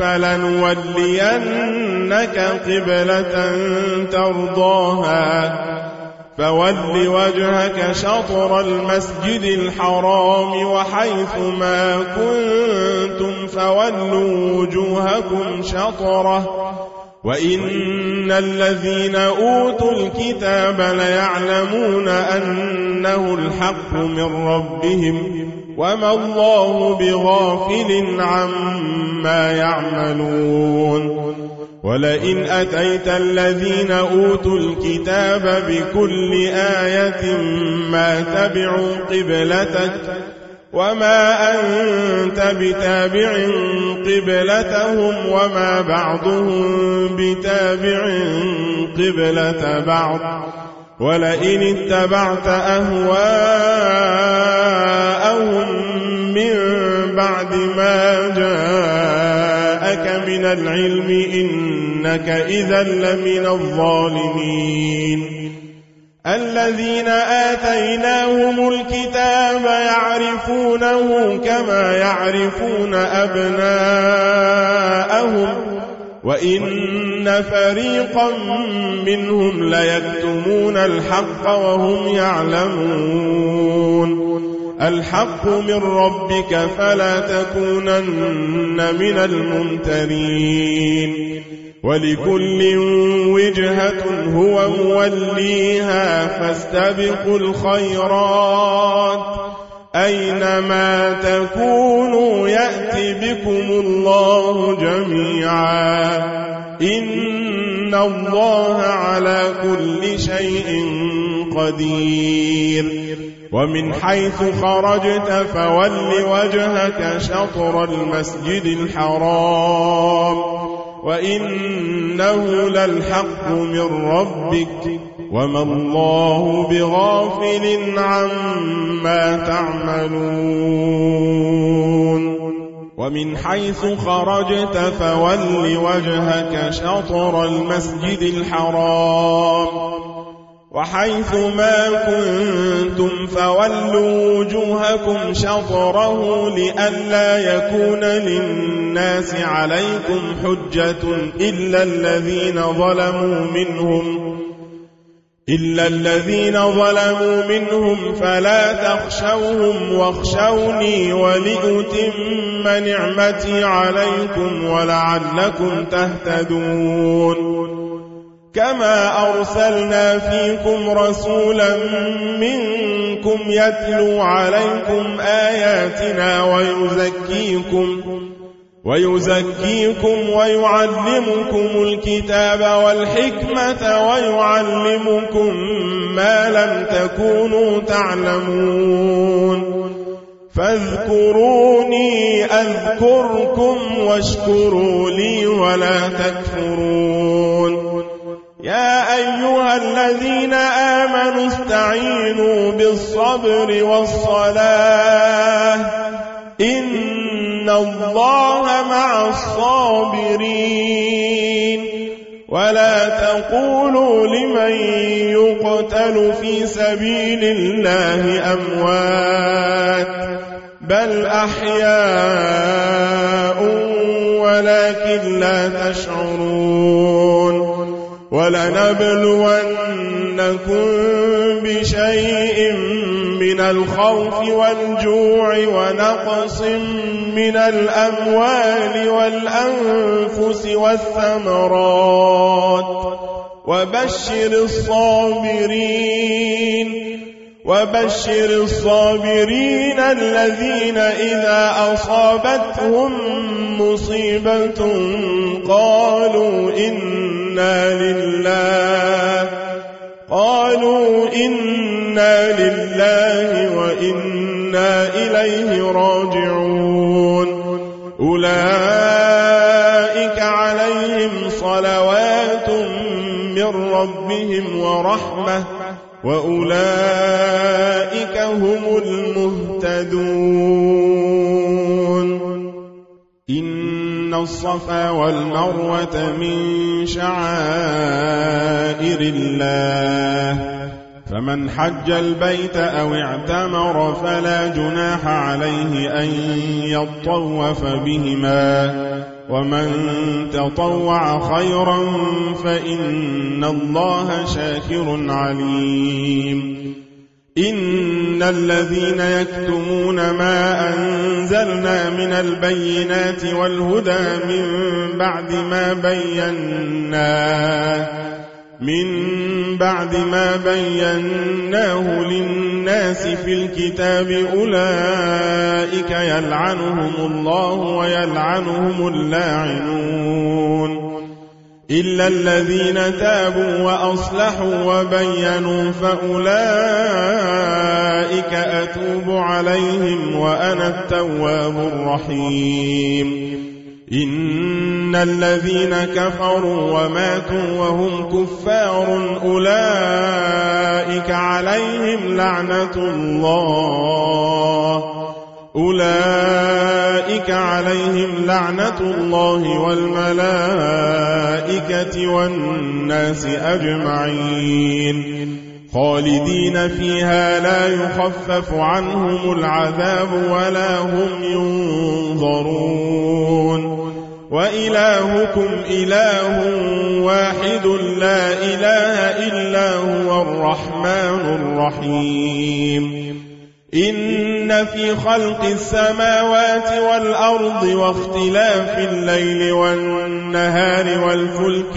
فلنولينك قبلة ترضاها فول وجهك شطر المسجد الحرام وحيث ما كنتم فولوا وجوهكم شطره وإن الذين أوتوا الكتاب ليعلمون أنه الحق من ربهم وما الله بغافل عما يعملون. ولئن أتيت الذين أوتوا الكتاب بكل آية ما تبعوا قبلتك وما أنت بتابع قبلتهم وما بعضهم بتابع قبلة بعض ولئن اتبعت أهواءهم من بعد ما جاءك من العلم إنك إذا لمن الظالمين. الذين آتيناهم الكتاب يعرفونه كما يعرفون أبناءهم وإن فريقا منهم ليكتمون الحق وهم يعلمون. الحق من ربك فلا تكونن من الممترين. ولكل وجهة هو موليها فاستبقوا الخيرات أينما تكونوا يأتي بكم الله جميعا إن الله على كل شيء قدير. ومن حيث خرجت فول وجهك شطر المسجد الحرام وإنه للحق من ربك وما الله بغافل عما تعملون. ومن حيث خرجت فول وجهك شطر المسجد الحرام وحيث ما كنتم فولوا وجوهكم شطره لئلا يكون للناس عليكم حجة إلا الذين ظلموا منهم فلا تخشوهم واخشوني ولأتم نعمتي عليكم ولعلكم تهتدون. كما أرسلنا فيكم رسولا منكم يتلو عليكم آياتنا ويزكيكم ويعلمكم الكتاب والحكمة ويعلمكم ما لم تكونوا تعلمون. فاذكروني أذكركم واشكروا لي ولا تكفرون. يا أيها الذين آمنوا استعينوا بالصبر والصلاة إن إن الله مع الصابرين ولا تقولوا لمن يقتل في سبيل الله أموات بل أحياء ولكن لا تشعرون ولنبلونكم بشيء من الخوف والجوع ونقص من الأموال والأنفس والثمرات وبشر الصابرين الذين إذا أصابتهم مصيبة قالوا إنا لله وإنا إليه راجعون أولئك عليهم صلوات من ربهم ورحمة وأولئك هم المهتدون إن الصفا والمروة من شعائر الله فمن حج البيت أو اعتمر فلا جناح عليه أن يطوف بهما ومن تطوع خيرا فإن الله شاكر عليم إن الذين يكتمون ما أنزلنا من البينات والهدى من بعد ما بيناه للناس في الكتاب أولئك يلعنهم الله ويلعنهم اللاعنون إلا الذين تابوا وأصلحوا وبينوا فأولئك أتوب عليهم وأنا التواب الرحيم إن الذين كفروا وماتوا وهم كفار أولئك عليهم لعنة الله والملائكة والناس أجمعين خالدين فيها لا يخفف عنهم العذاب ولا هم ينظرون وإلهكم إله واحد لا إله إلا هو الرحمن الرحيم إن في خلق السماوات والأرض واختلاف الليل والنهار والفلك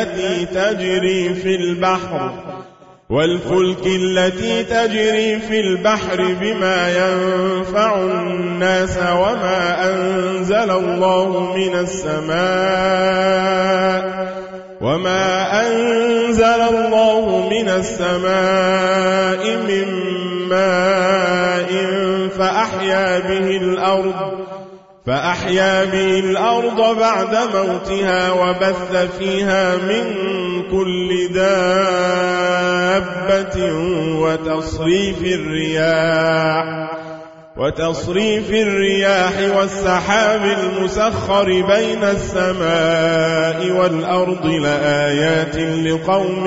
التي تجري في البحر بما ينفع الناس وما أنزل الله من السماء من ماء فأحيا به الأرض بعد موتها وبث فيها من كل دابة وتصريف الرياح والسحاب المسخر بين السماء والأرض لآيات لقوم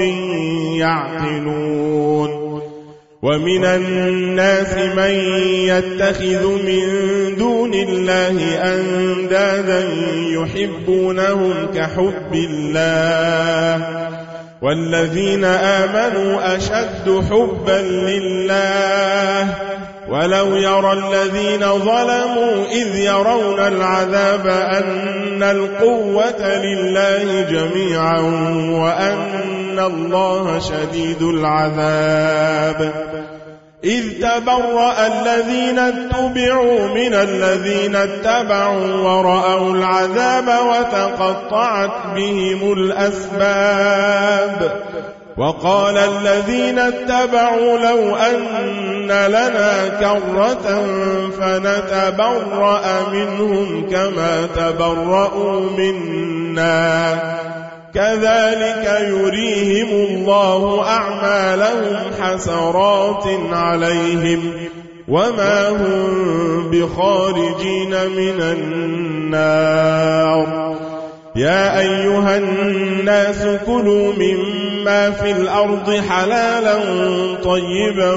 يعقلون ومن الناس من يتخذ من دون الله أندادا يحبونهم كحب الله والذين آمنوا أشد حبا لله ولو يرى الذين ظلموا إذ يرون العذاب أن القوة لله جميعا وأن الله شديد العذاب إذ تبرأ الذين اتبعوا من الذين اتبعوا ورأوا العذاب وتقطعت بهم الأسباب وقال الذين اتبعوا لو أن لنا كرة فنتبرأ منهم كما تبرأوا منا كذلك يريهم الله أعمالهم حسرات عليهم وما هم بخارجين من النار. يا أيها الناس كلوا مما في الأرض حلالا طيبا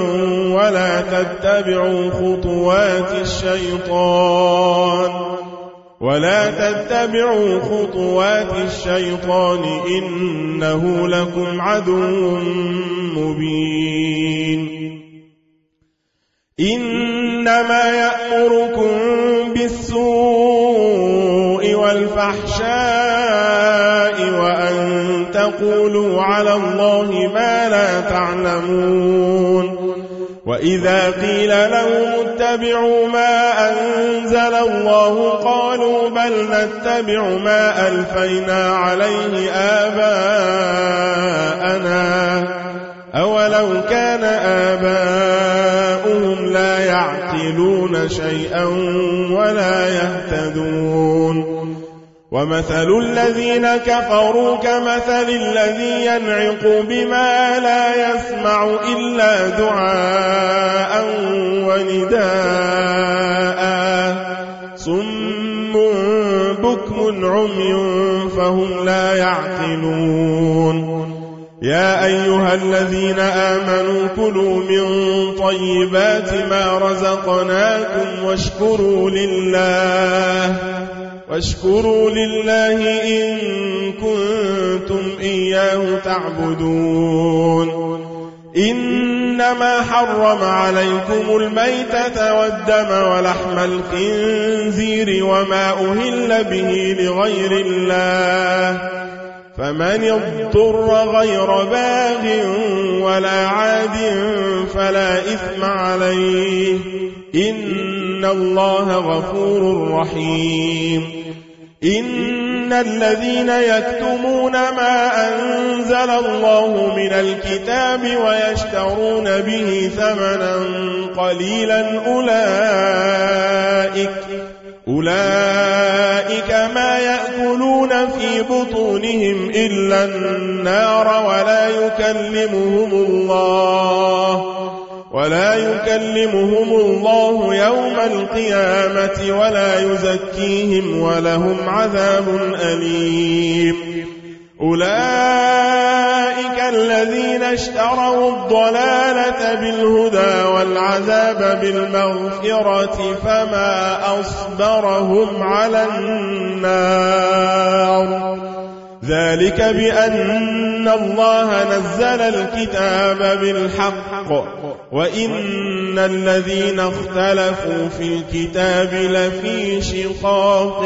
ولا تتبعوا خطوات الشيطان إنه لكم عدو مبين. إنما يأمركم بالسوء والفحشاء وأن تقولوا على الله ما لا تعلمون. وإذا قيل لهم اتبعوا ما أنزل الله قالوا بل نتبع ما ألفينا عليه آباءنا أولو كان آباؤهم لا يعقلون شيئا ولا يهتدون. ومثل الذين كفروا كمثل الذي ينعق بما لا يسمع إلا دعاء ونداء صم بكم عمي فهم لا يعقلون. يا أيها الذين آمنوا كلوا من طيبات ما رزقناكم واشكروا لله إن كنتم إياه تعبدون. إنما حرم عليكم الميتة والدم ولحم الخنزير وما أهل به لغير الله فمن اضطر غير باغ ولا عاد فلا إثم عليه إن الله غفور رحيم. إن الذين يكتمون ما أنزل الله من الكتاب ويشترون به ثمنا قليلا أولئك ما يأكلون في بطونهم إلا النار ولا يكلمهم الله يوم القيامة ولا يزكيهم ولهم عذاب أليم. أولئك الذين اشتروا الضلالة بالهدى والعذاب بالمغفرة فما أصبرهم على النار. ذلك بأن الله نزل الكتاب بالحق وإن الذين اختلفوا في الكتاب لفي شقاق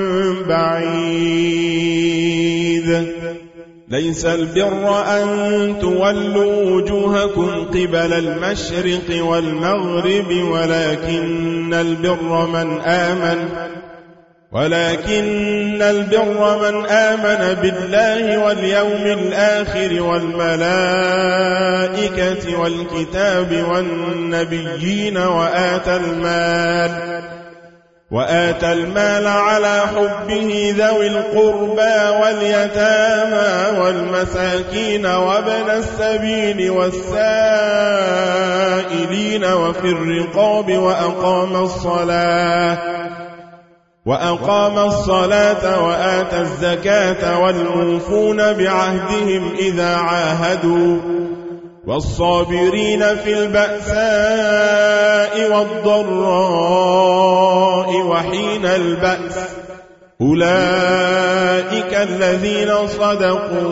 بعيد. ليس البر أن تولوا وجوهكم قبل المشرق والمغرب ولكن البر من آمن بالله واليوم الآخر والملائكة والكتاب والنبيين وآتى المال على حبه ذوي القربى واليتامى والمساكين وابن السبيل والسائلين وفي الرقاب وأقام الصلاة وآتى الزكاة والموفون بعهدهم إذا عاهدوا والصابرين في البأساء والضراء وحين البأس أولئك الذين صدقوا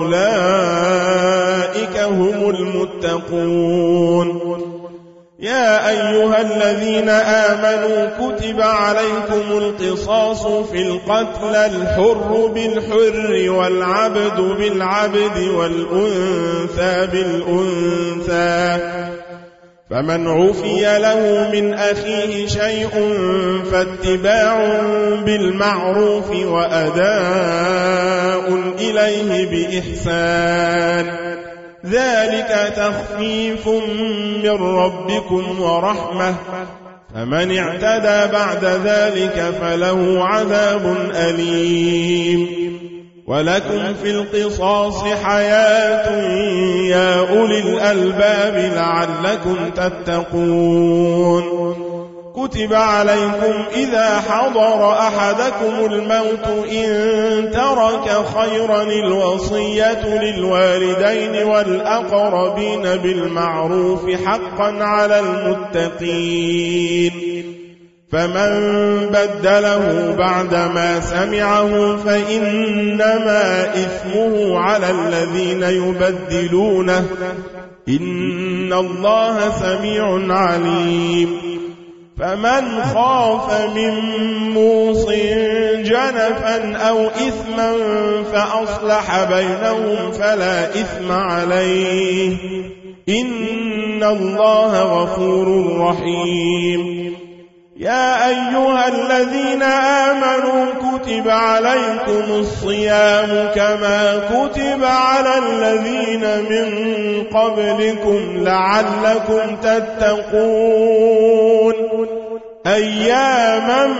وأولئك هم المتقون. يا أيها الذين آمنوا كتب عليكم القصاص في القتل الحر بالحر والعبد بالعبد والأنثى بالأنثى فمن عفي له من أخيه شيء فاتباع بالمعروف وأداء إليه بإحسان ذلك تخفيف من ربكم ورحمة فمن اعتدى بعد ذلك فله عذاب أليم. ولكم في القصاص حياة يا أولي الألباب لعلكم تتقون. كتب عليكم إذا حضر أحدكم الموت إن ترك خيرا الوصية للوالدين والأقربين بالمعروف حقا على المتقين، فمن بدله بعدما سمعه فإنما إثمه على الذين يبدلونه، إن الله سميع عليم. فمن خاف من موص جنفا أو إثما فأصلح بينهم فلا إثم عليه، إن الله غفور رحيم. يا أيها الذين آمنوا كتب عليكم الصيام كما كتب على الذين من قبلكم لعلكم تتقون، أياما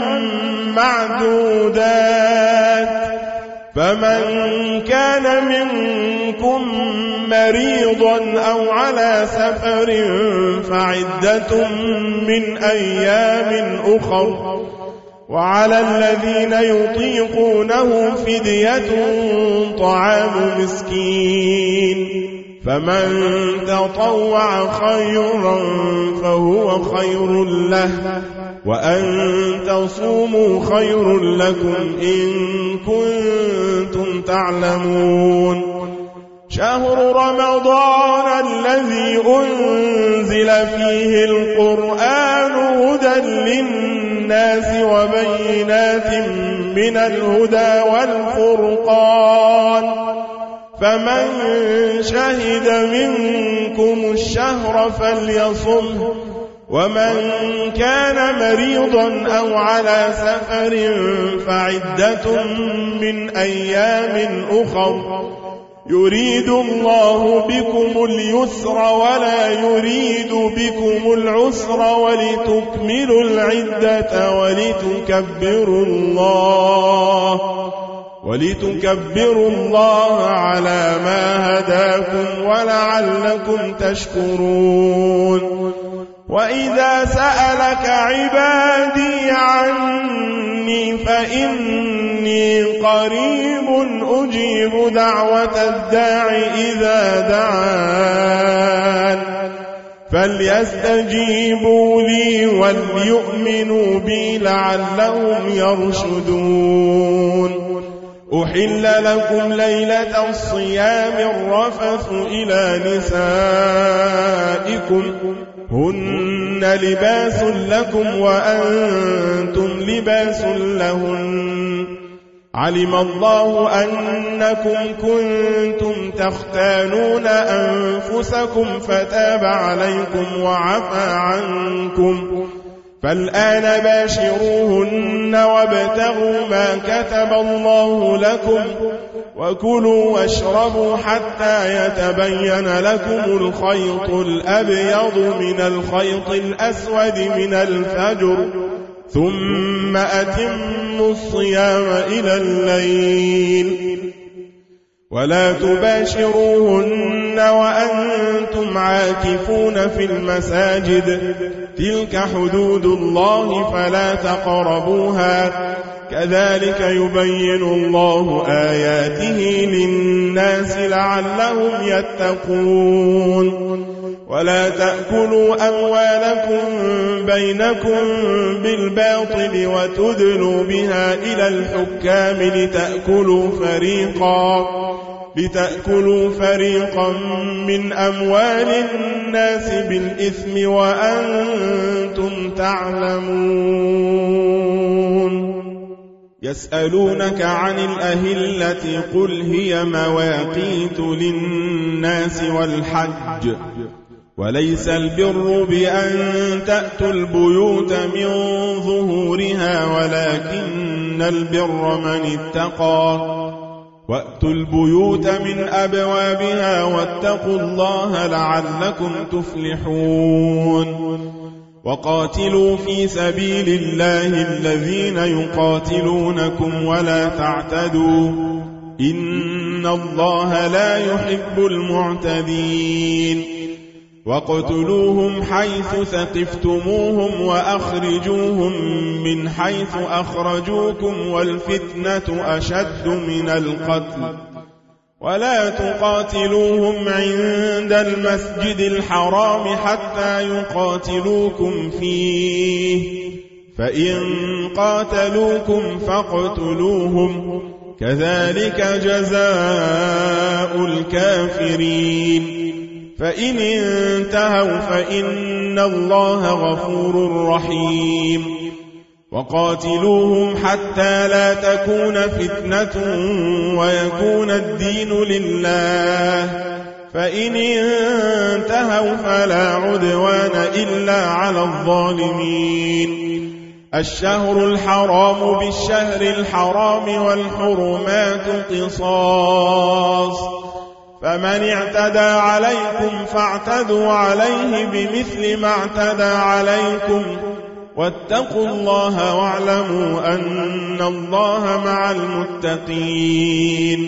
معدودات. فمن كان منكم مريضا أو على سفر فعدة من أيام أخر، وعلى الذين يطيقونه فدية طعام مسكين، فمن تطوع خيرا فهو خير له، وأن تصوموا خير لكم إن كنتم تعلمون. شهر رمضان الذي أنزل فيه القرآن هدى للناس وبينات من الهدى والفرقان، فمن شهد منكم الشهر فليصمه، ومن كان مريضا أو على سفر فعدة من أيام أخر، يريد الله بكم اليسر ولا يريد بكم العسر ولتكملوا العدة ولتكبروا الله على ما هداكم ولعلكم تشكرون. وإذا سألك عبادي عني فإني قريب أجيب دعوة الداع إذا دعان، فليستجيبوا لي وليؤمنوا بي لعلهم يرشدون. أحل لكم ليلة الصيام الرفث إلى نسائكم، هن لباس لكم وأنتم لباس لهن، علم الله أنكم كنتم تختانون أنفسكم فتاب عليكم وعفى عنكم، فالآن باشروهن وابتغوا ما كتب الله لكم، وكلوا واشربوا حتى يتبين لكم الخيط الأبيض من الخيط الأسود من الفجر، ثم أتموا الصيام إلى الليل، ولا تباشروهن وأنتم عاكفون في المساجد، تلك حدود الله فلا تقربوها، كذلك يبين الله آياته للناس لعلهم يتقون. ولا تأكلوا أموالكم بينكم بالباطل وتدلوا بها إلى الحكام لتأكلوا فريقا من أموال الناس بالإثم وأنتم تعلمون. يسألونك عن الأهلة قل هي مواقيت للناس والحج، وليس البر بأن تأتوا البيوت من ظهورها ولكن البر من اتقى، وأتوا البيوت من أبوابها واتقوا الله لعلكم تفلحون. وقاتلوا في سبيل الله الذين يقاتلونكم ولا تعتدوا، إن الله لا يحب المعتدين واقتلوهم حيث ثقفتموهم وأخرجوهم من حيث أخرجوكم والفتنة أشد من القتل ولا تقاتلوهم عند المسجد الحرام حتى يقاتلوكم فيه فإن قاتلوكم فاقتلوهم كذلك جزاء الكافرين فإن انتهوا فإن الله غفور رحيم وقاتلوهم حتى لا تكون فتنة ويكون الدين لله فإن انتهوا فلا عدوان إلا على الظالمين الشهر الحرام بالشهر الحرام والحرمات قصاص فمن اعتدى عليكم فاعتدوا عليه بمثل ما اعتدى عليكم واتقوا الله واعلموا أن الله مع المتقين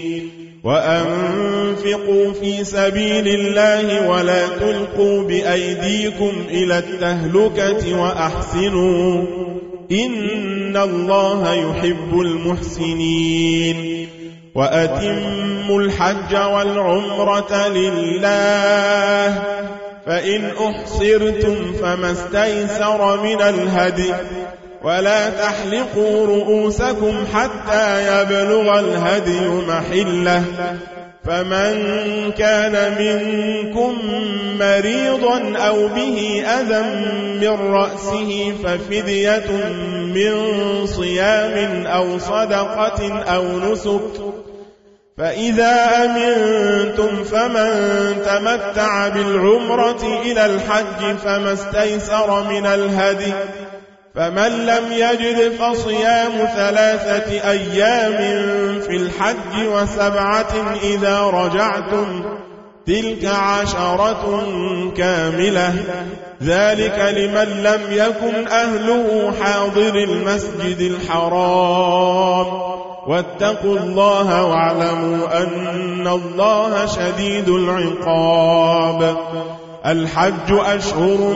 وأنفقوا في سبيل الله ولا تلقوا بأيديكم إلى التهلكة وأحسنوا إن الله يحب المحسنين وأتموا الحج والعمرة لله فإن أحصرتم فما استيسر من الهدي ولا تحلقوا رؤوسكم حتى يبلغ الهدي محله فمن كان منكم مريضا أو به أذى من رأسه ففدية من صيام أو صدقة أو نسك فإذا أمنتم فمن تمتع بالعمرة إلى الحج فما استيسر من الهدي فمن لم يجد فصيام 3 أيام في الحج و7 إذا رجعتم تلك 10 كاملة ذلك لمن لم يكن أهله حاضر المسجد الحرام واتقوا الله واعلموا أن الله شديد العقاب الحج أشهر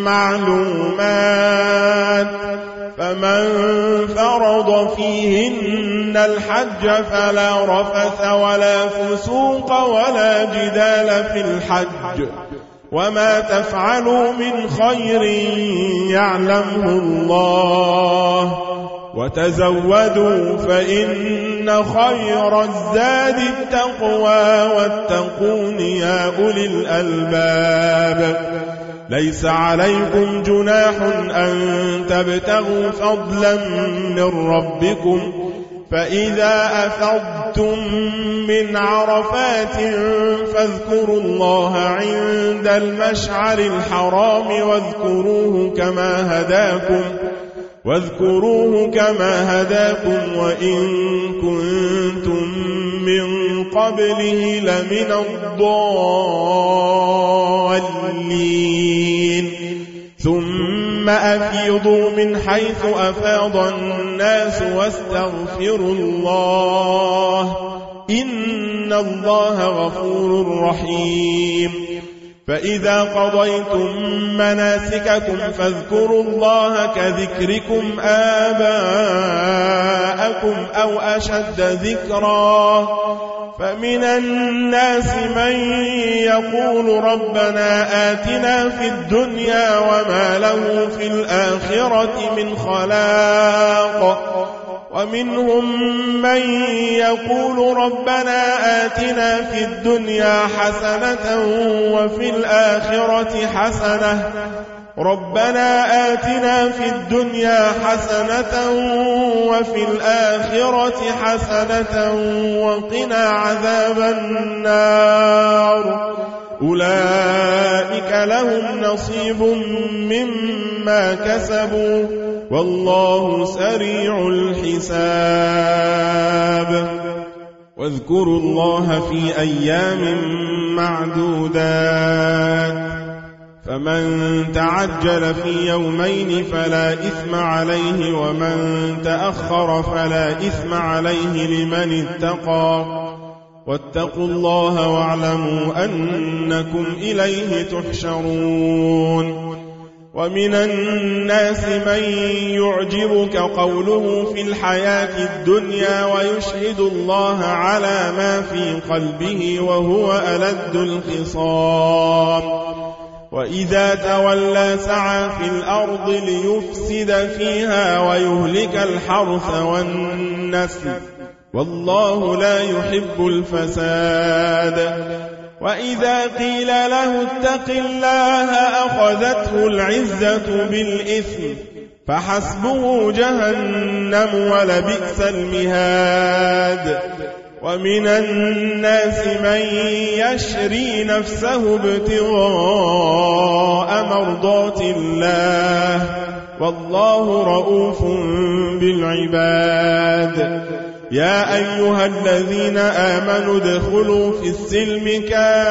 معلومات فمن فرض فيهن الحج فلا رفث ولا فسوق ولا جدال في الحج وما تفعلوا من خير يعلمه الله وتزودوا فإن خير الزاد التقوى واتقون يا أولي الألباب ليس عليكم جناح أن تبتغوا فضلا من ربكم فإذا أفضتم من عرفات فاذكروا الله عند المشعر الحرام واذكروه كما هداكم وإن كنتم من قبله لمن الضالين ثم أفيضوا من حيث أفاض الناس واستغفروا الله إن الله غفور رحيم فإذا قضيتم مناسككم فاذكروا الله كذكركم آباءكم أو أشد ذكرا فمن الناس من يقول ربنا آتنا في الدنيا وما له في الآخرة من خلاق ومنهم من يقول ربنا آتنا في الدنيا حسنة وفي الآخرة حسنة وفي الآخرة حسنة وقنا عذاب النار أولئك لهم نصيب مما كسبوا والله سريع الحساب واذكروا الله في أيام معدودات فمن تعجل في يومين فلا إثم عليه ومن تأخر فلا إثم عليه لمن اتقى واتقوا الله واعلموا أنكم إليه تحشرون ومن الناس من يعجبك قوله في الحياة الدنيا ويشهد الله على ما في قلبه وهو ألد الخصام وإذا تولى سعى في الأرض ليفسد فيها ويهلك الحرث والنسل والله لا يحب الفساد وإذا قيل له اتق الله أخذته العزة بالإثم فحسبه جهنم ولبئس المهاد ومن الناس من يشري نفسه ابتغاء مرضات الله والله رؤوف بالعباد يا أيها الذين آمنوا ادخلوا في السلم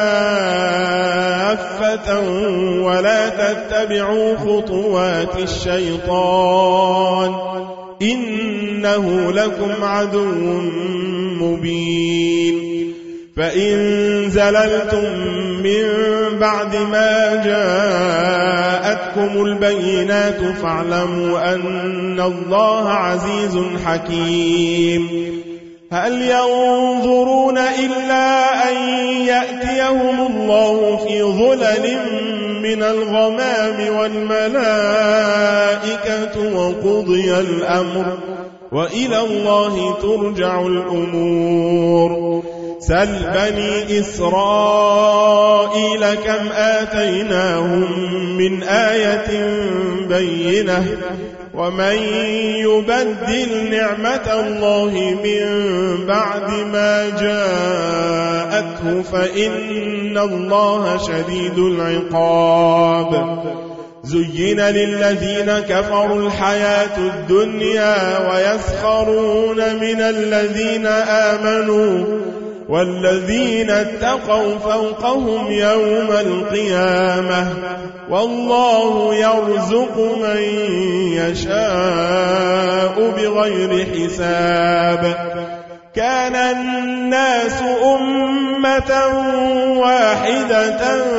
كافة ولا تتبعوا خطوات الشيطان إنه لكم عدو مبين فإن زللتم من بعد ما جاءتكم البينات فاعلموا أن الله عزيز حكيم هل ينظرون إلا أن يأتيهم الله في ظلل من الغمام والملائكة وقضي الأمر وإلى الله ترجع الأمور سل بني إسرائيل كم آتيناهم من آية بينة ومن يبدل نعمة الله من بعد ما جاءته فإن الله شديد العقاب زين للذين كفروا الحياة الدنيا ويسخرون من الذين آمنوا والذين اتقوا فوقهم يوم القيامة والله يرزق من يشاء بغير حساب كان الناس أمة واحدة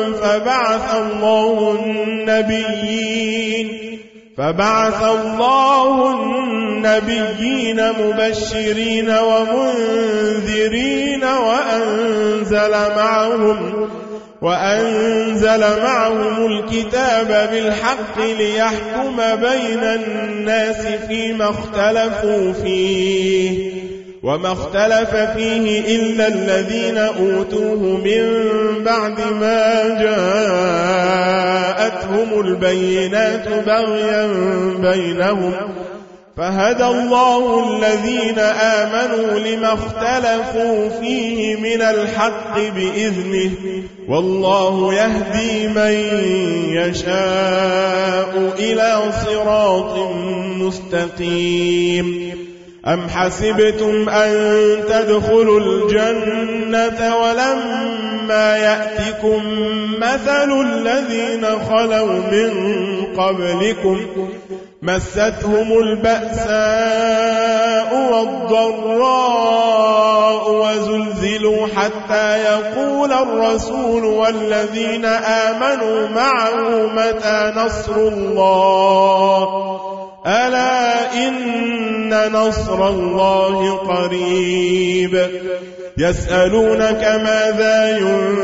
فبعث الله النبيين مبشرين ومنذرين وأنزل معهم الكتاب بالحق ليحكم بين الناس فيما اختلفوا فيه وما اختلف فيه إلا الذين أوتوه من بعد ما جاءتهم البينات بغيا بينهم فهدى الله الذين آمنوا لما اختلفوا فيه من الحق بإذنه والله يهدي من يشاء إلى صراط مستقيم أم حسبتم أن تدخلوا الجنة ولما يأتكم مثل الذين خلوا من قبلكم مستهم البأساء والضراء وزلزلوا حتى يقول الرسول والذين آمنوا معه متى نصر الله ألا إن نصر الله قريب يسألونك ماذا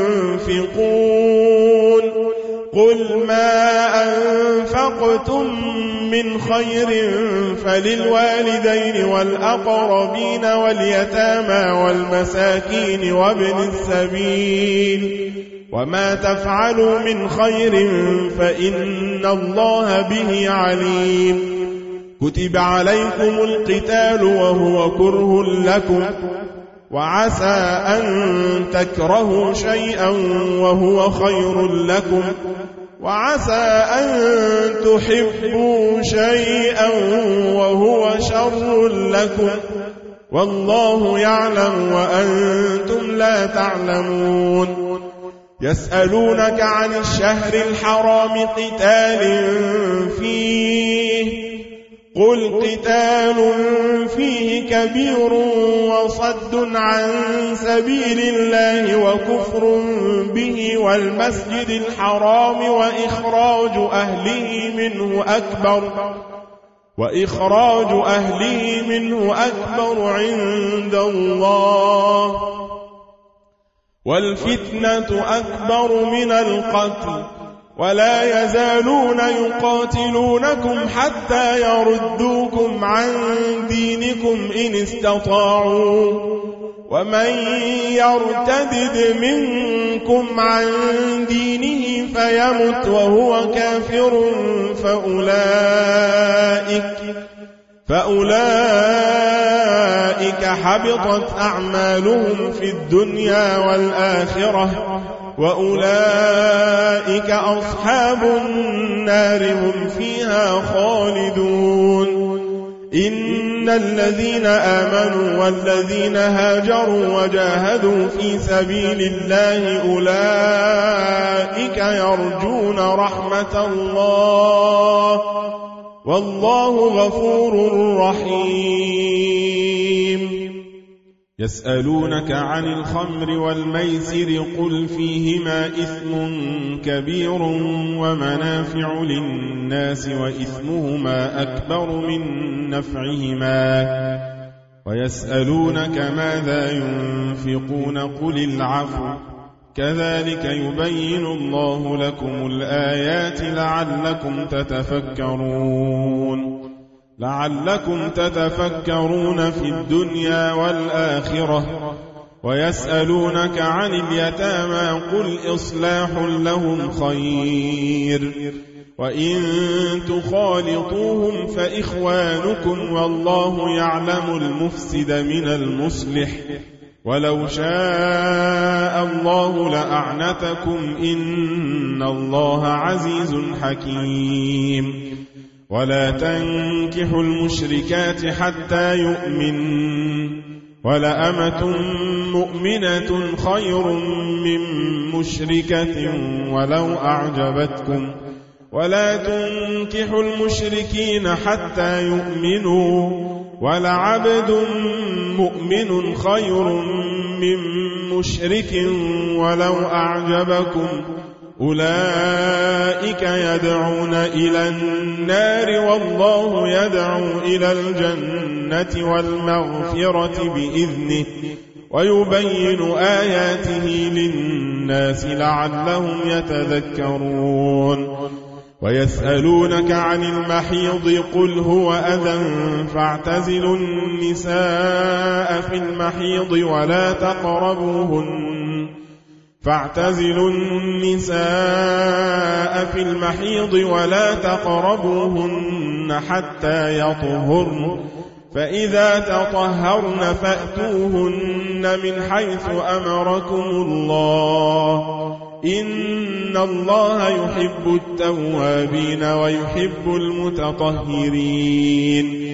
ينفقون قل ما أنفقتم من خير فللوالدين والأقربين واليتامى والمساكين وابن السبيل وما تفعلوا من خير فإن الله به عليم كتب عليكم القتال وهو كره لكم وعسى أن تكرهوا شيئا وهو خير لكم وعسى أن تحبوا شيئا وهو شر لكم والله يعلم وأنتم لا تعلمون يسألونك عن الشهر الحرام قتال فيه قل قتال فيه كبير وصد عن سبيل الله وكفر به والمسجد الحرام وإخراج أهله منه أكبر عند الله والفتنة أكبر من القتل ولا يزالون يقاتلونكم حتى يردوكم عن دينكم إن استطاعوا ومن يرتدد منكم عن دينه فيمت وهو كافر فأولئك حبطت أعمالهم في الدنيا والآخرة وأولئك أصحاب النار هم فيها خالدون إن الذين آمنوا والذين هاجروا وجاهدوا في سبيل الله أولئك يرجون رحمة الله والله غفور رحيم يسألونك عن الخمر والميسر قل فيهما إثم كبير ومنافع للناس وإثمهما أكبر من نفعهما ويسألونك ماذا ينفقون قل العفو كذلك يبين الله لكم الآيات لعلكم تتفكرون في الدنيا والآخرة ويسألونك عن اليتامى قل إصلاح لهم خير وإن تخالطوهم فإخوانكم والله يعلم المفسد من المصلح ولو شاء الله لأعنتكم إن الله عزيز حكيم ولا تنكحوا المشركات حتى يؤمنوا ولأمة مؤمنة خير من مشركة ولو أعجبتكم ولا تنكحوا المشركين حتى يؤمنوا ولعبد مؤمن خير من مشرك ولو أعجبكم أولئك يدعون إلى النار والله يدعو إلى الجنة والمغفرة بإذنه ويبين آياته للناس لعلهم يتذكرون ويسألونك عن المحيض قل هو أذى فاعتزلوا النساء في المحيض ولا تقربوهن حتى يطهرن فإذا تطهرن فأتوهن من حيث أمركم الله إن الله يحب التوابين ويحب المتطهرين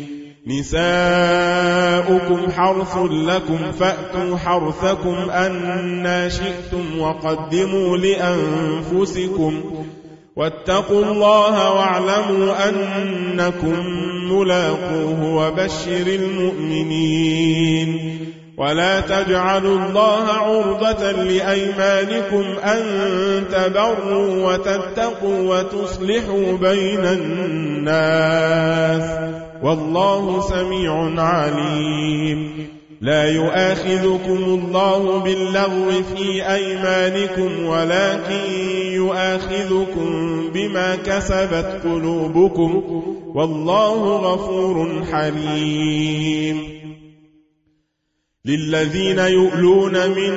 نساؤكم حرث لكم فأتوا حرثكم أنى شئتم وقدموا لأنفسكم واتقوا الله واعلموا أنكم ملاقوه وبشر المؤمنين ولا تجعلوا الله عرضة لأيمانكم أن تبروا وتتقوا وتصلحوا بين الناس والله سميع عليم لا يؤاخذكم الله باللغو في أيمانكم ولكن يؤاخذكم بما كسبت قلوبكم والله غفور حليم للذين يؤلون من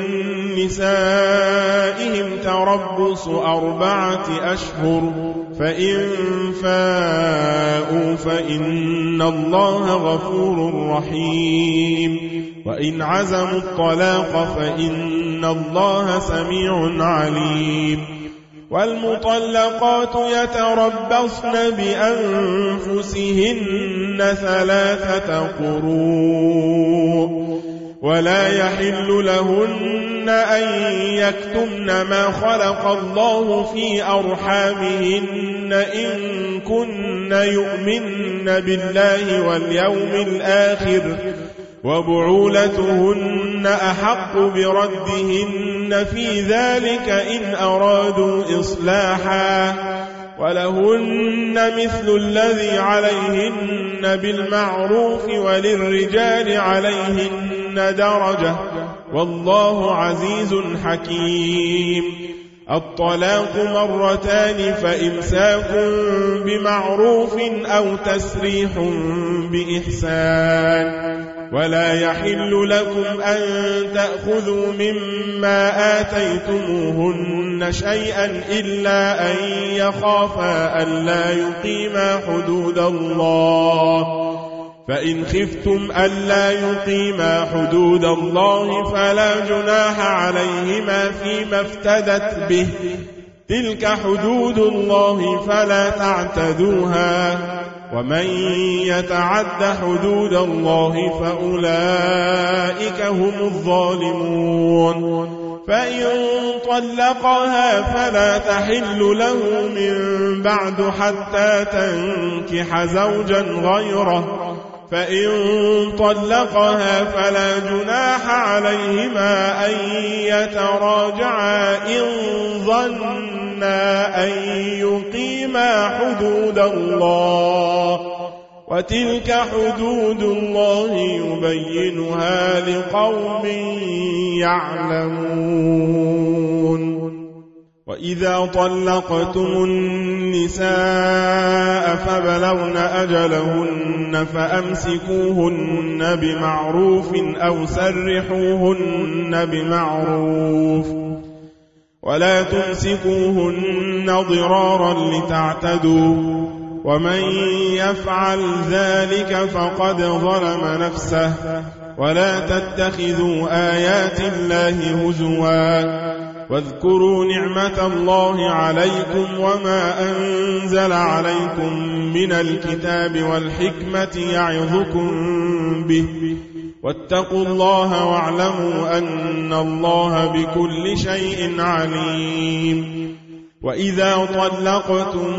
نسائهم تربص 4 أشهر فإن فاءوا فإن الله غفور رحيم وإن عزموا الطلاق فإن الله سميع عليم والمطلقات يتربصن بأنفسهن 3 قروء ولا يحل لهن أن يكتمن ما خلق الله في أرحامهن إن كن يؤمن بالله واليوم الآخر وبعولتهن أحق بردهن في ذلك إن أرادوا إصلاحا ولهن مثل الذي عليهن بالمعروف وللرجال عليهن درجة والله عزيز حكيم. الطلاق مرتان فإمساك بمعروف أو تسريح بإحسان ولا يحل لكم أن تأخذوا مما آتيتموهن شيئا إلا أن يخافا ألا يقيما حدود الله فإن خفتم ألا يقيما حدود الله فلا جناح عليهما فيما افتدت به تلك حدود الله فلا تعتدوها ومن يتعد حدود الله فأولئك هم الظالمون. فإن طلقها فلا تحل له من بعد حتى تنكح زوجا غيره فإن طلقها فلا جناح عليهما أن يتراجعا إن ظنا أن يقيما حدود الله وتلك حدود الله يبينها لقوم يعلمون. وإذا طلقتم النساء فبلغن أجلهن فأمسكوهن بمعروف أو سرحوهن بمعروف ولا تمسكوهن ضرارا لتعتدوا ومن يفعل ذلك فقد ظلم نفسه ولا تتخذوا آيات الله هزوا واذكروا نعمة الله عليكم وما أنزل عليكم من الكتاب والحكمة يعظكم به واتقوا الله واعلموا أن الله بكل شيء عليم. وإذا طلقتم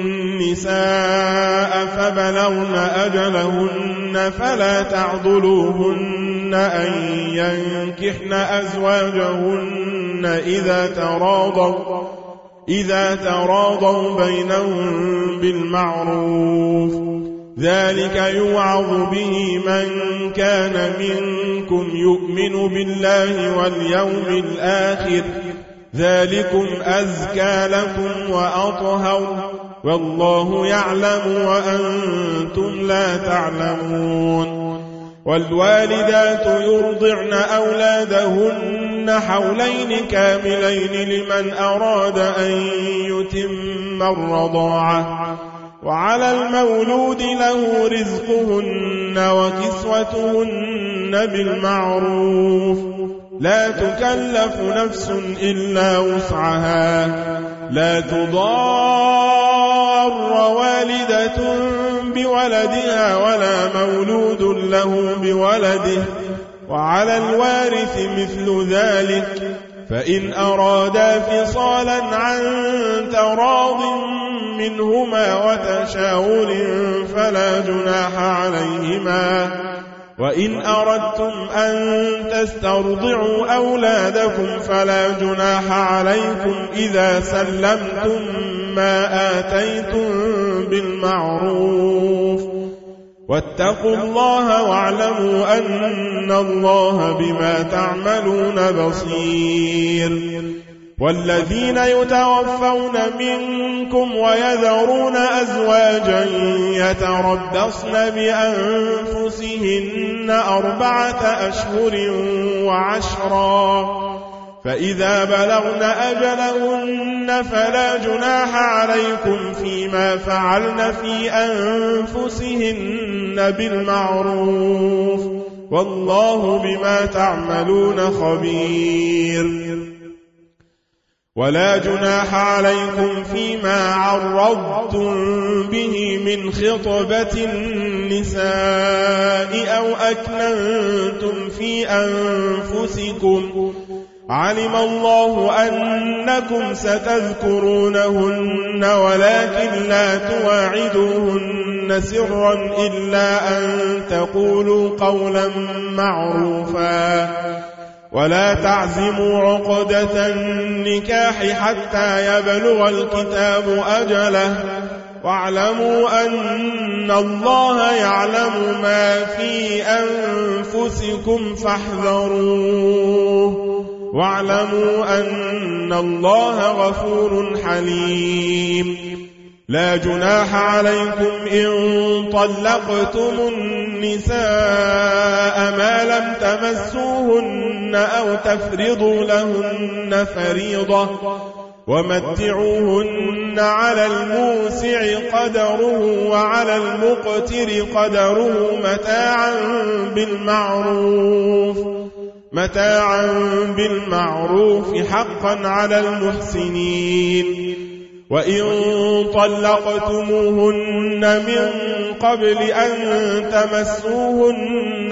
النساء فبلغن أجلهن فلا تعضلوهن أن ينكحن أزواجهن إذا تراضوا بينهم بالمعروف ذلك يوعظ به من كان منكم يؤمن بالله واليوم الآخر ذلكم أزكى لكم وأطهر والله يعلم وأنتم لا تعلمون. والوالدات يرضعن أولادهن حولين كاملين لمن أراد أن يتم الرضاعة وعلى المولود له رزقهن وكسوتهن بالمعروف لا تكلف نفس إلا وسعها لا تضار والدة بولدها ولا مولود له بولده وعلى الوارث مثل ذلك فإن أرادا فصالا عن تراض منهما وتشاور فلا جناح عليهما وإن أردتم أن تسترضعوا أولادكم فلا جناح عليكم إذا سلمتم ما آتيتم بالمعروف واتقوا الله واعلموا أن الله بما تعملون بصير. والذين يتوفون منكم ويذرون أزواجا يتربصن بأنفسهن 4 أشهر وعشرا فإذا بلغن أجلهن فلا جناح عليكم فيما فعلن في أنفسهن بالمعروف والله بما تعملون خبير. ولا جناح عليكم فيما عرضتم به من خطبة النساء أو أكننتم في أنفسكم علم الله أنكم ستذكرونهن ولكن لا تواعدوهن سرا إلا أن تقولوا قولا معروفا ولا تعزموا عقدة النكاح حتى يبلغ الكتاب أجله واعلموا أن الله يعلم ما في أنفسكم فاحذروه واعلموا أن الله غفور حليم لا جناح عليكم إن طلقتم النساء ما لم تمسوهن أو تفرضوا لهن فريضة ومتعوهن على الموسع قدره وعلى المقتر قدره متاعا بالمعروف حقا على المحسنين وإن طلقتموهن من قبل أن تمسوهن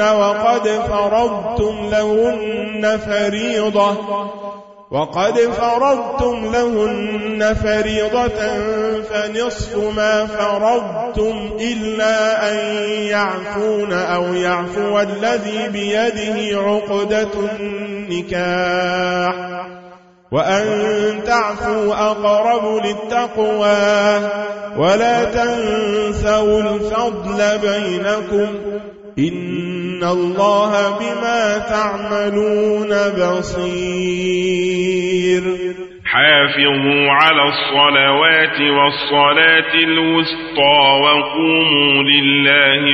وقد فرضتم لهن فريضة فنصف ما فرضتم إلا أن يعفون أو يعفو الذي بيده عقدة النكاح وأن تعفوا أقرب للتقوى ولا تنسوا الفضل بينكم إن الله بما تعملون بصير حافظوا على الصلوات والصلاة الوسطى وقوموا لله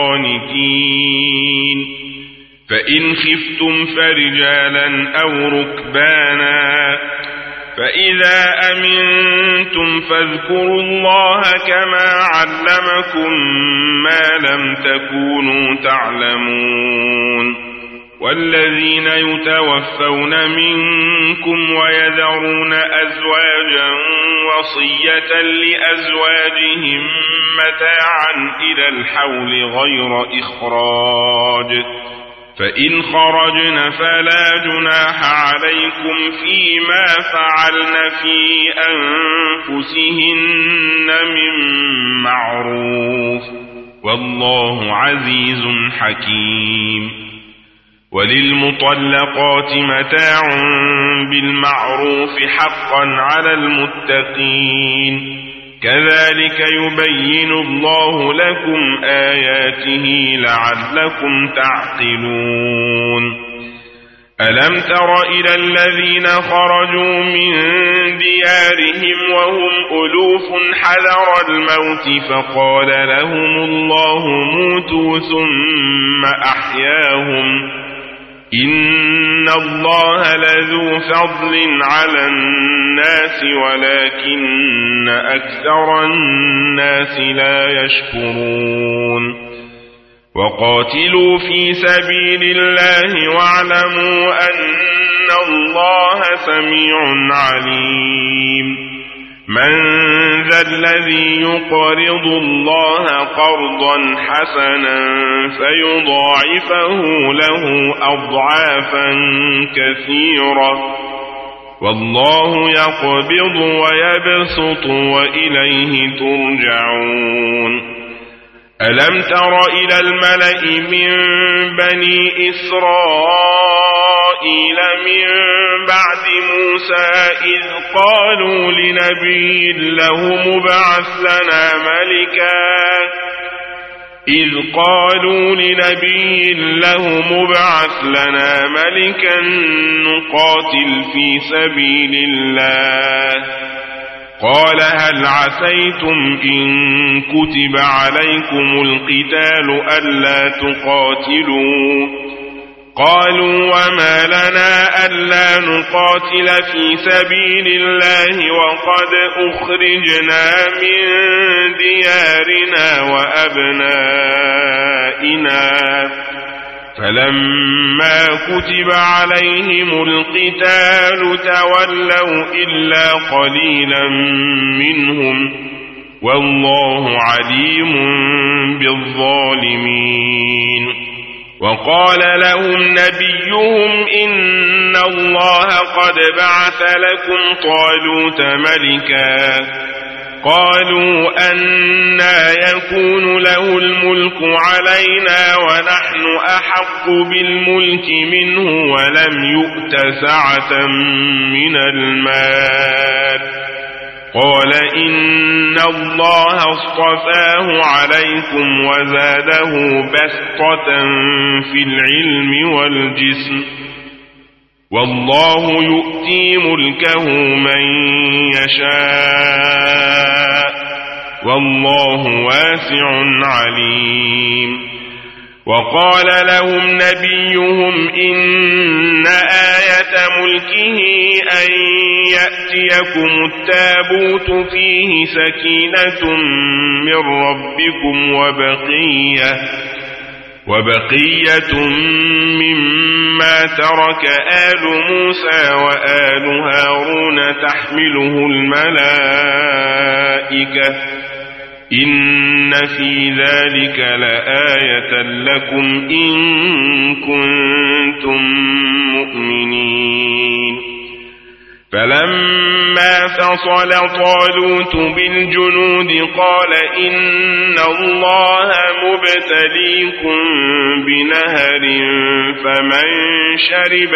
قانتين فإن خفتم فرجالا أو ركبانا فإذا أمنتم فاذكروا الله كما علمكم ما لم تكونوا تعلمون والذين يتوفون منكم ويذرون أزواجا وصية لأزواجهم متاعا إلى الحول غير إخراج فإن خرجن فلا جناح عليكم فيما فعلن في أنفسهن من معروف والله عزيز حكيم وللمطلقات متاع بالمعروف حقا على المتقين كذلك يبين الله لكم آياته لعلكم تعقلون ألم تر إلى الذين خرجوا من ديارهم وهم ألوف حذر الموت فقال لهم الله موتوا ثم أحياهم إن الله لذو فضل على الناس ولكن أكثر الناس لا يشكرون وقاتلوا في سبيل الله واعلموا أن الله سميع عليم من ذا الذي يقرض الله قرضا حسنا فيضاعفه له أضعافا كثيرة والله يقبض ويبسط وإليه ترجعون ألم تر إلى الملأ من بني إسرائيل من بعد موسى إذ قالوا لنبي له مبعث لنا ملكا نقاتل في سبيل الله قال هل عسيتم إن كتب عليكم القتال ألا تقاتلوا قالوا وما لنا ألا نقاتل في سبيل الله وقد أخرجنا من ديارنا وأبنائنا فلما كتب عليهم القتال تولوا إلا قليلا منهم والله عليم بالظالمين وقال لهم نبيهم إن الله قد بعث لكم طالوت ملكا قالوا أنى يكون له الملك علينا ونحن أحق بالملك منه ولم يؤت سعة من المال قال إن الله اصطفاه عليكم وزاده بسطة في العلم والجسم والله يؤتي ملكه من يشاء والله واسع عليم وقال لهم نبيهم إن آية ملكه أن يأتيكم التابوت فيه سكينة من ربكم وبقية مما ترك آل موسى وآل هارون تحمله الملائكة إن في ذلك لآية لكم إن كنتم مؤمنين فلما فصل طالوت بالجنود قال إن الله مبتليكم بنهر فمن شرب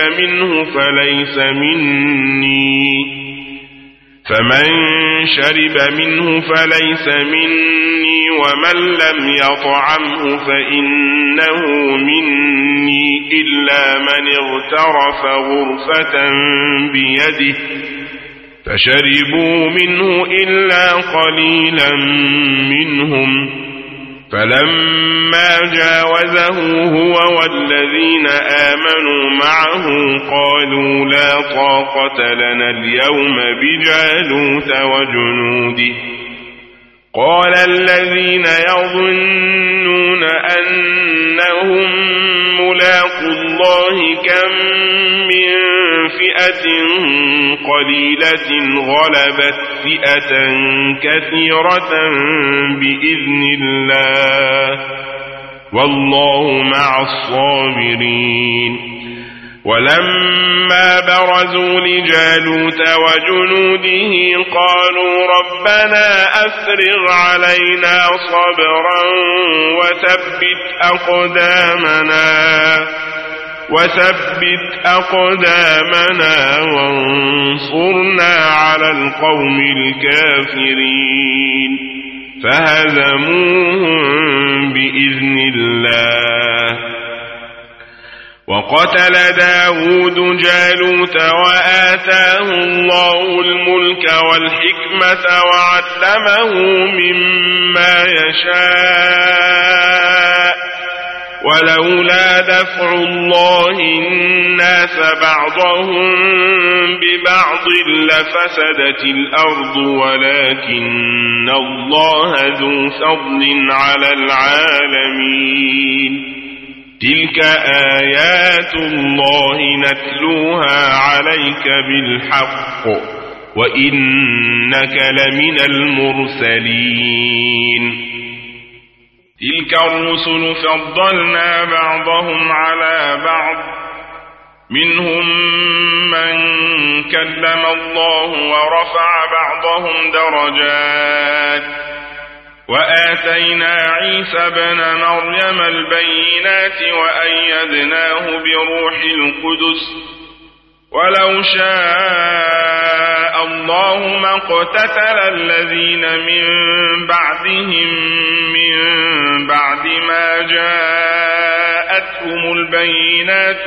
منه فليس مني ومن لم يطعمه فإنه مني إلا من اغترف غرفة بيده فشربوا منه إلا قليلا منهم فلما جاوزه هو والذين آمنوا معه قالوا لا طاقة لنا اليوم بجالوت وجنوده قال الذين يظنون أنهم ملاقو الله كم من فئة قليلة غلبت فئة كثيرة بإذن الله والله مع الصابرين ولما برزوا لجالوت وجنوده قالوا ربنا أفرغ علينا صبرا وثبت أقدامنا وانصرنا على القوم الكافرين فهزموهم بإذن الله وقتل داود جالوت وآتاه الله الملك والحكمة وعلمه مما يشاء ولولا دفع الله الناس بعضهم ببعض لفسدت الأرض ولكن الله ذو فضل على العالمين تلك آيات الله نتلوها عليك بالحق وإنك لمن المرسلين تلك الرسل فضلنا بعضهم على بعض منهم من كلم الله ورفع بعضهم درجات وآتينا عيسى بن مريم البينات وأيدناه بروح القدس ولو شاء الله ما اقتتل الذين من بعدهم من بعد ما جاءتهم البينات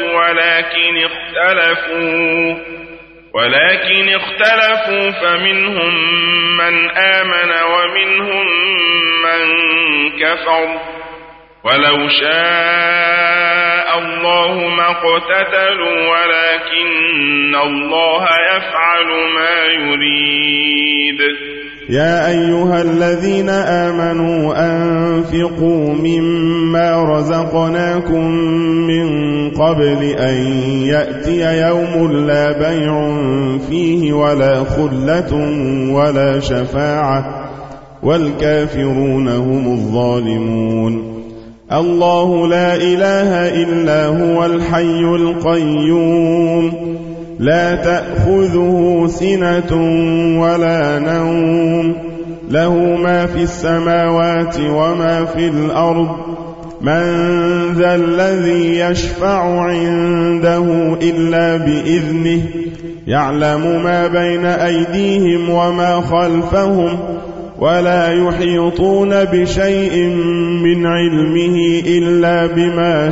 ولكن اختلفوا فمنهم من آمن ومنهم من كفر ولو شاء الله ما اقتتلوا ولكن الله يفعل ما يريد يا أيها الذين آمنوا أنفقوا مما رزقناكم من قبل أن يأتي يوم لا بيع فيه ولا خلة ولا شفاعة والكافرون هم الظالمون. الله لا إله إلا هو الحي القيوم لا تأخذه سنة ولا نوم له ما في السماوات وما في الأرض من ذا الذي يشفع عنده إلا بإذنه يعلم ما بين أيديهم وما خلفهم ولا يحيطون بشيء من علمه إلا بما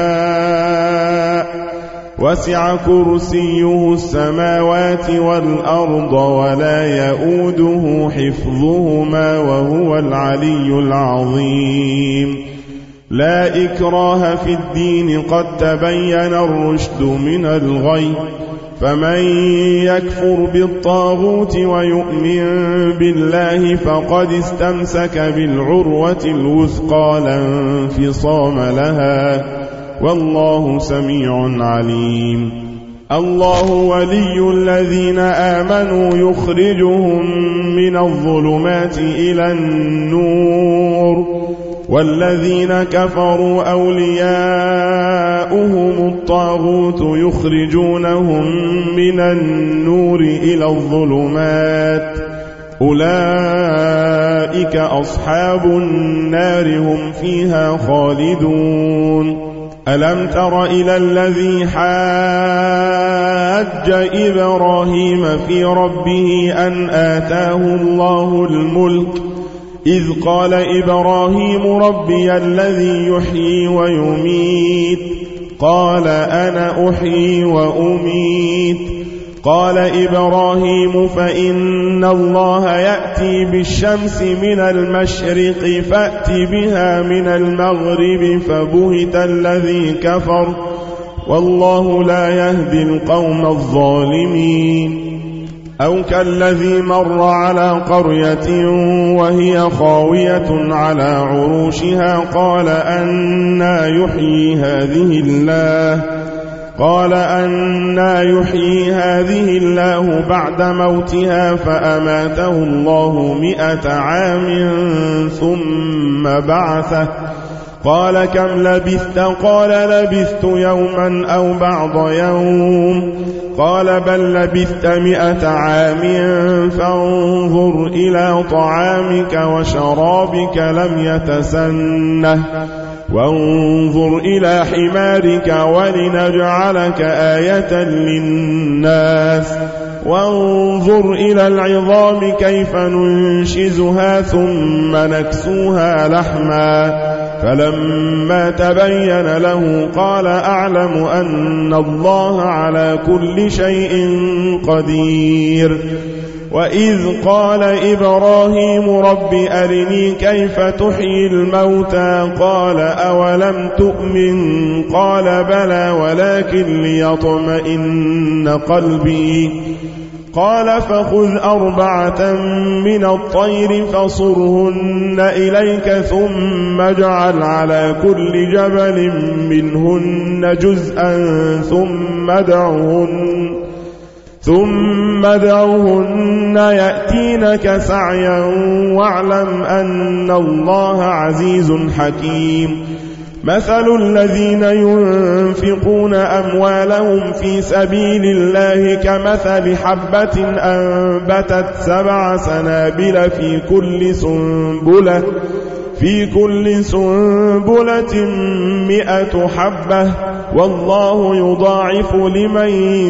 شاء وسع كرسيه السماوات والأرض ولا يؤوده حفظهما وهو العلي العظيم. لا إكراه في الدين قد تبين الرشد من الغي فمن يكفر بالطاغوت ويؤمن بالله فقد استمسك بالعروة الوثقى لا انفصام لها والله سميع عليم. الله ولي الذين آمنوا يخرجهم من الظلمات إلى النور والذين كفروا أولياؤهم الطاغوت يخرجونهم من النور إلى الظلمات أولئك أصحاب النار هم فيها خالدون. ألم تر إلى الذي حاج إبراهيم في ربه أن آتاه الله الملك إذ قال إبراهيم ربي الذي يحيي ويميت قال أنا أحيي وأميت قال إبراهيم فإن الله يأتي بالشمس من المشرق فأت بها من المغرب فبهت الذي كفر والله لا يهدي القوم الظالمين. أو كالذي مر على قرية وهي خاوية على عروشها قال أنى يحيي هذه الله بعد موتها فأماته الله 100 عام ثم بعثه قال كم لبثت قال لبثت يوما أو بعض يوم قال بل لبثت 100 عام فانظر إلى طعامك وشرابك لم يتسنه وانظر إلى حمارك ولنجعلك آية للناس وانظر إلى العظام كيف ننشزها ثم نكسوها لحما فلما تبين له قال أعلم أن الله على كل شيء قدير. وإذ قال إبراهيم رب أرني كيف تحيي الموتى قال أولم تؤمن قال بلى ولكن ليطمئن قلبي قال فخذ 4 من الطير فصرهن إليك ثم اجعل على كل جبل منهن جزءا ثم ادعوهن يأتينك سعيا واعلم أن الله عزيز حكيم. مثل الذين ينفقون أموالهم في سبيل الله كمثل حبة أنبتت 7 سنابل في كل سنبلة 100 حبة والله يضاعف لمن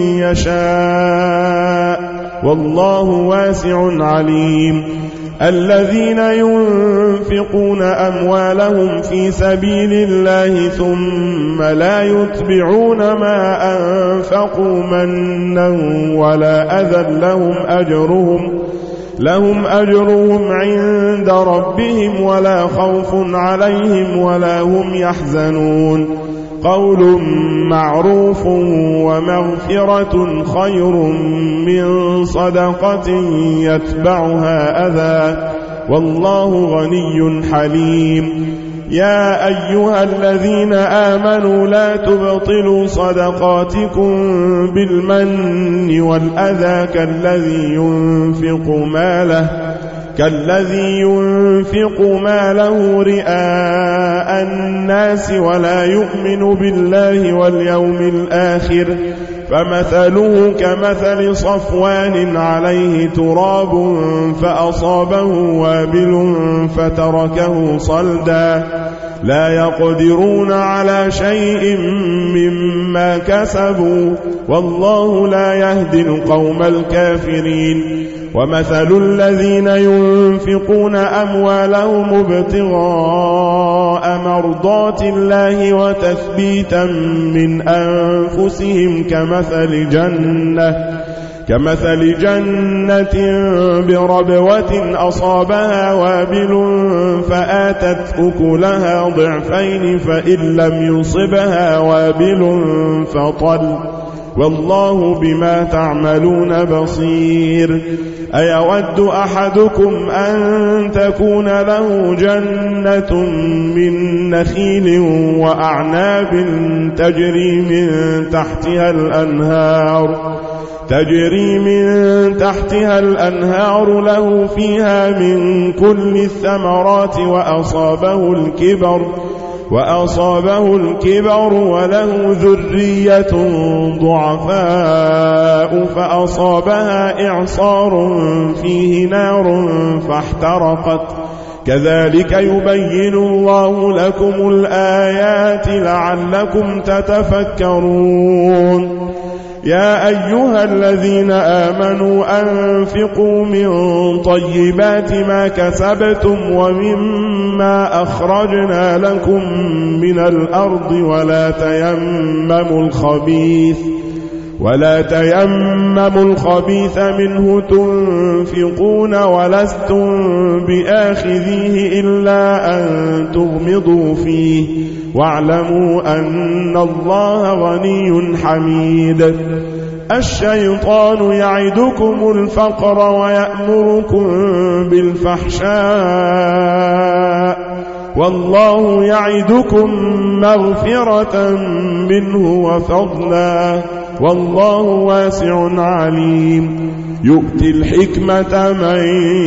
يشاء والله واسع عليم. الذين ينفقون أموالهم في سبيل الله ثم لا يتبعون ما أنفقوا منا ولا أذى لهم أجرهم عند ربهم ولا خوف عليهم ولا هم يحزنون. قول معروف ومغفرة خير من صدقة يتبعها أذى والله غني حليم. يا أيها الذين آمنوا لا تبطلوا صدقاتكم بالمن والأذى كالذي ينفق ماله رئاء الناس ولا يؤمن بالله واليوم الآخر فمثله كمثل صفوان عليه تراب فأصابه وابل فتركه صلدا لا يقدرون على شيء مما كسبوا والله لا يهدي القوم الكافرين. ومثل الذين ينفقون أموالهم ابتغاء مرضات الله وتثبيتا من أنفسهم كمثل جنة بربوة أصابها وابل فآتت أكلها ضعفين فإن لم يصبها وابل فطل والله بما تعملون بصير. أيود أحدكم أن تكون له جنة من نخيل وأعناب تجري من تحتها الأنهار له فيها من كل الثمرات وأصابه الكبر وله ذرية ضعفاء فأصابها إعصار فيه نار فاحترقت كذلك يبين الله لكم الآيات لعلكم تتفكرون. يا أيها الذين آمنوا أنفقوا من طيبات ما كسبتم ومما أخرجنا لكم من الأرض ولا تيمموا الخبيث منه تنفقون ولستم بآخذيه إلا أن تغمضوا فيه واعلموا أن الله غني حميد. الشيطان يعدكم الفقر ويأمركم بالفحشاء والله يعدكم مغفرة منه وفضلا والله واسع عليم. يؤتي الحكمة من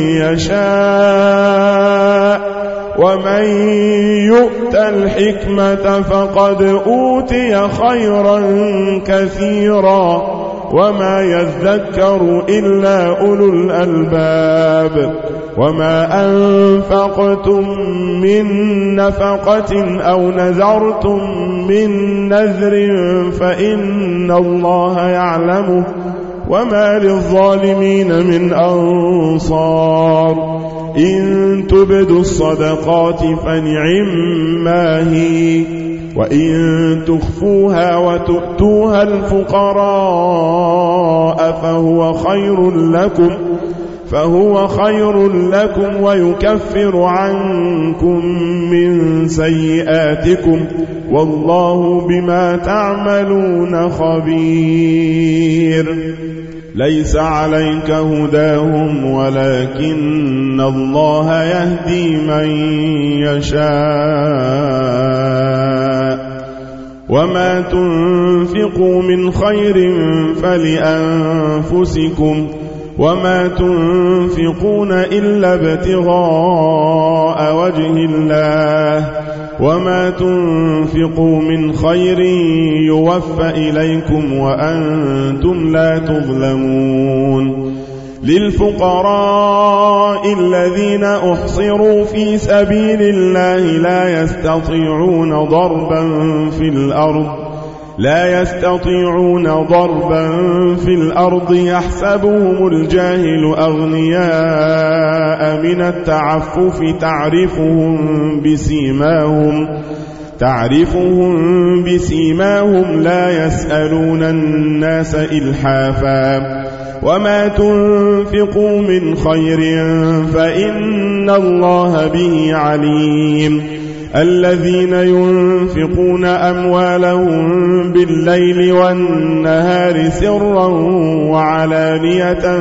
يشاء ومن يؤت الحكمة فقد أوتي خيرا كثيرا وما يذكر إلا أولو الألباب. وما أنفقتم من نفقة أو نذرتم من نذر فإن الله يعلمه وما للظالمين من أنصار. إن تبدوا الصدقات فنعما هي وإن تخفوها وتؤتوها الفقراء فهو خير لكم ويكفر عنكم من سيئاتكم والله بما تعملون خبير. ليس عليك هداهم ولكن الله يهدي من يشاء. وما تنفقوا من خير فلأنفسكم وما تنفقون إلا ابتغاء وجه الله وما تنفقوا من خير يوفى إليكم وأنتم لا تظلمون. للفقراء الذين أحصروا في سبيل الله لا يستطيعون ضربا في الأرض يحسبهم الجاهل أغنياء من التعفف تعرفهم بسيماهم لا يسألون الناس إلحافا. وما تنفقوا من خير فإن الله به عليم. الذين ينفقون أموالهم بالليل والنهار سرا وعلانية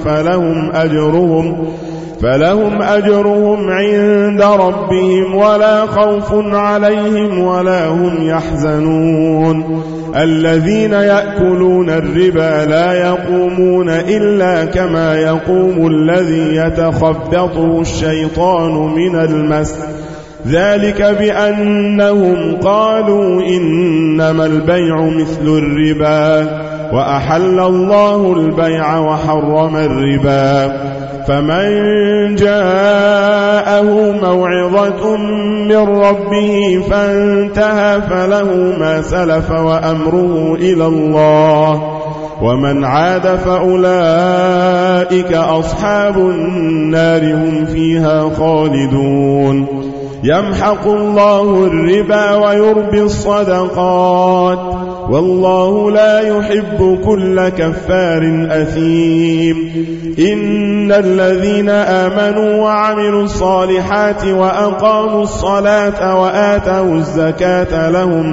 فلهم أجرهم عند ربهم ولا خوف عليهم ولا هم يحزنون الذين يأكلون الربا لا يقومون إلا كما يقوم الذي يتخبطه الشيطان من المس ذلك بأنهم قالوا إنما البيع مثل الربا وأحل الله البيع وحرم الربا فمن جاءه موعظة من ربه فانتهى فله ما سلف وأمره إلى الله ومن عاد فأولئك أصحاب النار هم فيها خالدون يمحق الله الربا ويربي الصدقات والله لا يحب كل كفار أثيم إن الذين آمنوا وعملوا الصالحات وأقاموا الصلاة وآتوا الزكاة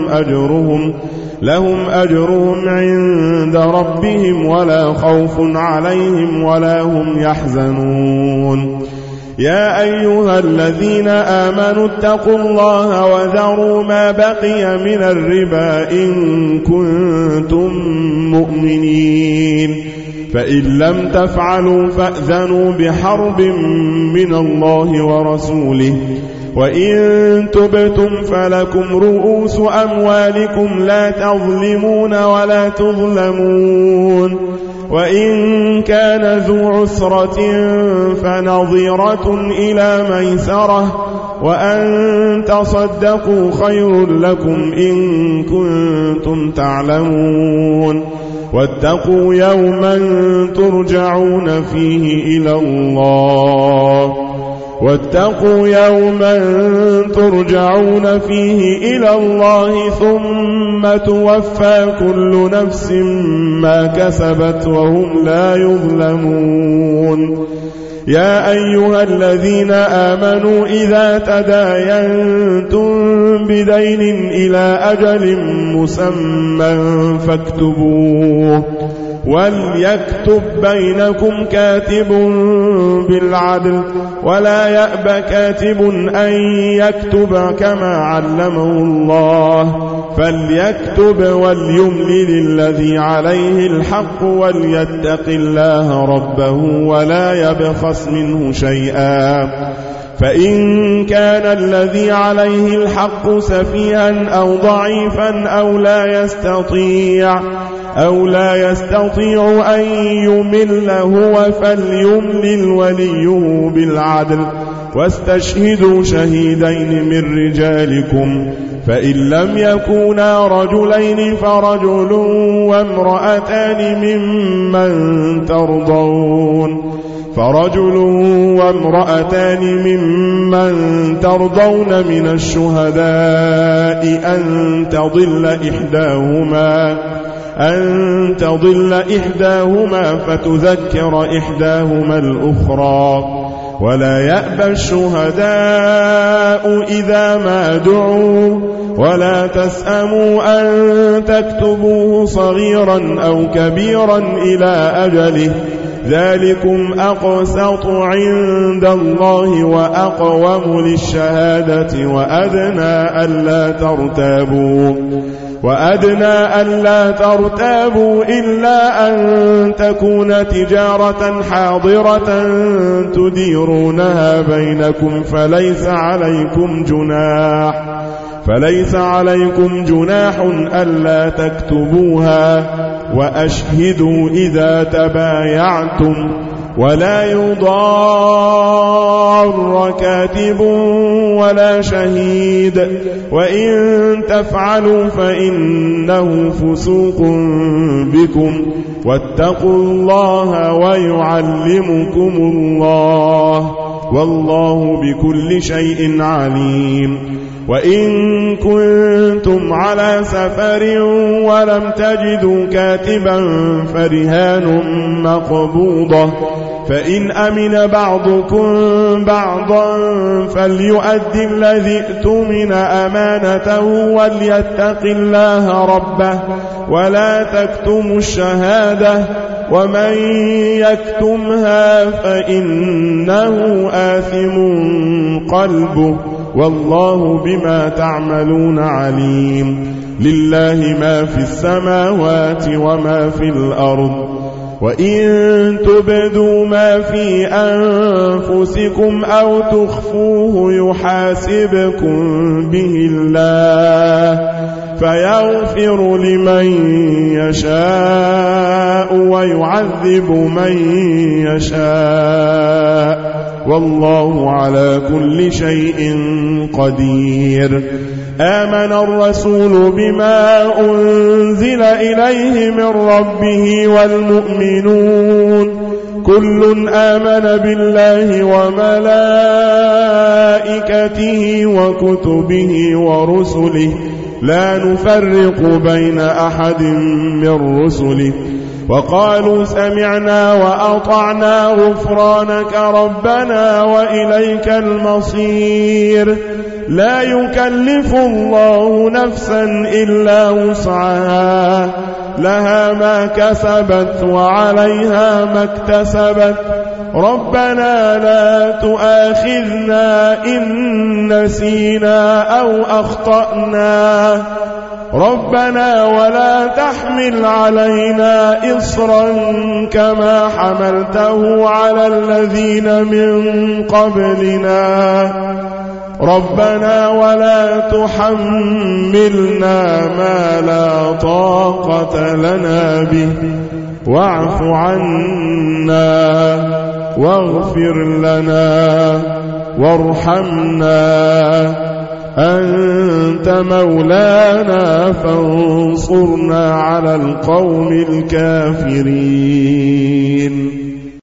لهم أجرهم عند ربهم ولا خوف عليهم ولا هم يحزنون يا أيها الذين آمنوا اتقوا الله وذروا ما بقي من الربا إن كنتم مؤمنين فإن لم تفعلوا فأذنوا بحرب من الله ورسوله وإن تبتم فلكم رؤوس أموالكم لا تظلمون ولا تظلمون وإن كان ذو عسرة فنظيرة إلى ميسرة وأن تصدقوا خير لكم إن كنتم تعلمون واتقوا يوما ترجعون فيه إلى الله ثم توفى كل نفس ما كسبت وهم لا يظلمون يا أيها الذين آمنوا إذا تداينتم بدين إلى أجل مسمى فاكتبوه وليكتب بينكم كاتب بالعدل ولا يأب كاتب أن يكتب كما علمه الله فليكتب وليملل الذي عليه الحق وليتق الله ربه ولا يبخس منه شيئا فإن كان الذي عليه الحق سفيها أو ضعيفا أو لا يستطيع أن يمل هو فليملل وليه بالعدل واستشهدوا شهيدين من رجالكم فإن لم يكونا رجلين فرجل وامرأتان ممن ترضون من الشهداء أن تضل إحداهما فتذكر إحداهما الأخرى ولا يأبى الشهداء إذا ما دعوا ولا تسأموا أن تكتبوه صغيرا أو كبيرا إلى أجله ذلكم أقسط عند الله وأقوم للشهادة وأدنى ألا ترتابوا إلا أن تكون تجارة حاضرة تديرونها بينكم فليس عليكم جناح ألا تكتبوها وأشهدوا إذا تبايعتم ولا يضار كاتب ولا شهيد وإن تفعلوا فإنه فسوق بكم واتقوا الله ويعلمكم الله والله بكل شيء عليم وإن كنتم على سفر ولم تجدوا كاتبا فرهان مقبوضة فإن أمن بعضكم بعضا فليؤد الذي اؤتمن أمانته وليتق الله ربه ولا تكتموا الشهادة ومن يكتمها فإنه آثم قلبه والله بما تعملون عليم. لله ما في السماوات وما في الأرض وإن تبدوا ما في أنفسكم أو تخفوه يحاسبكم به الله فيغفر لمن يشاء ويعذب من يشاء والله على كل شيء قدير. آمن الرسول بما أنزل إليه من ربه والمؤمنون كل آمن بالله وملائكته وكتبه ورسله لا نفرق بين أحد من رسله وقالوا سمعنا وأطعنا غفرانك ربنا وإليك المصير. لا يكلف الله نفسا إلا وسعها لها ما كسبت وعليها ما اكتسبت ربنا لا تؤاخذنا إن نسينا أو أخطأنا ربنا ولا تحمل علينا إصرا كما حملته على الذين من قبلنا ربنا ولا تحملنا ما لا طاقة لنا به واعف عنا واغفر لنا وارحمنا أنت مولانا فانصرنا على القوم الكافرين.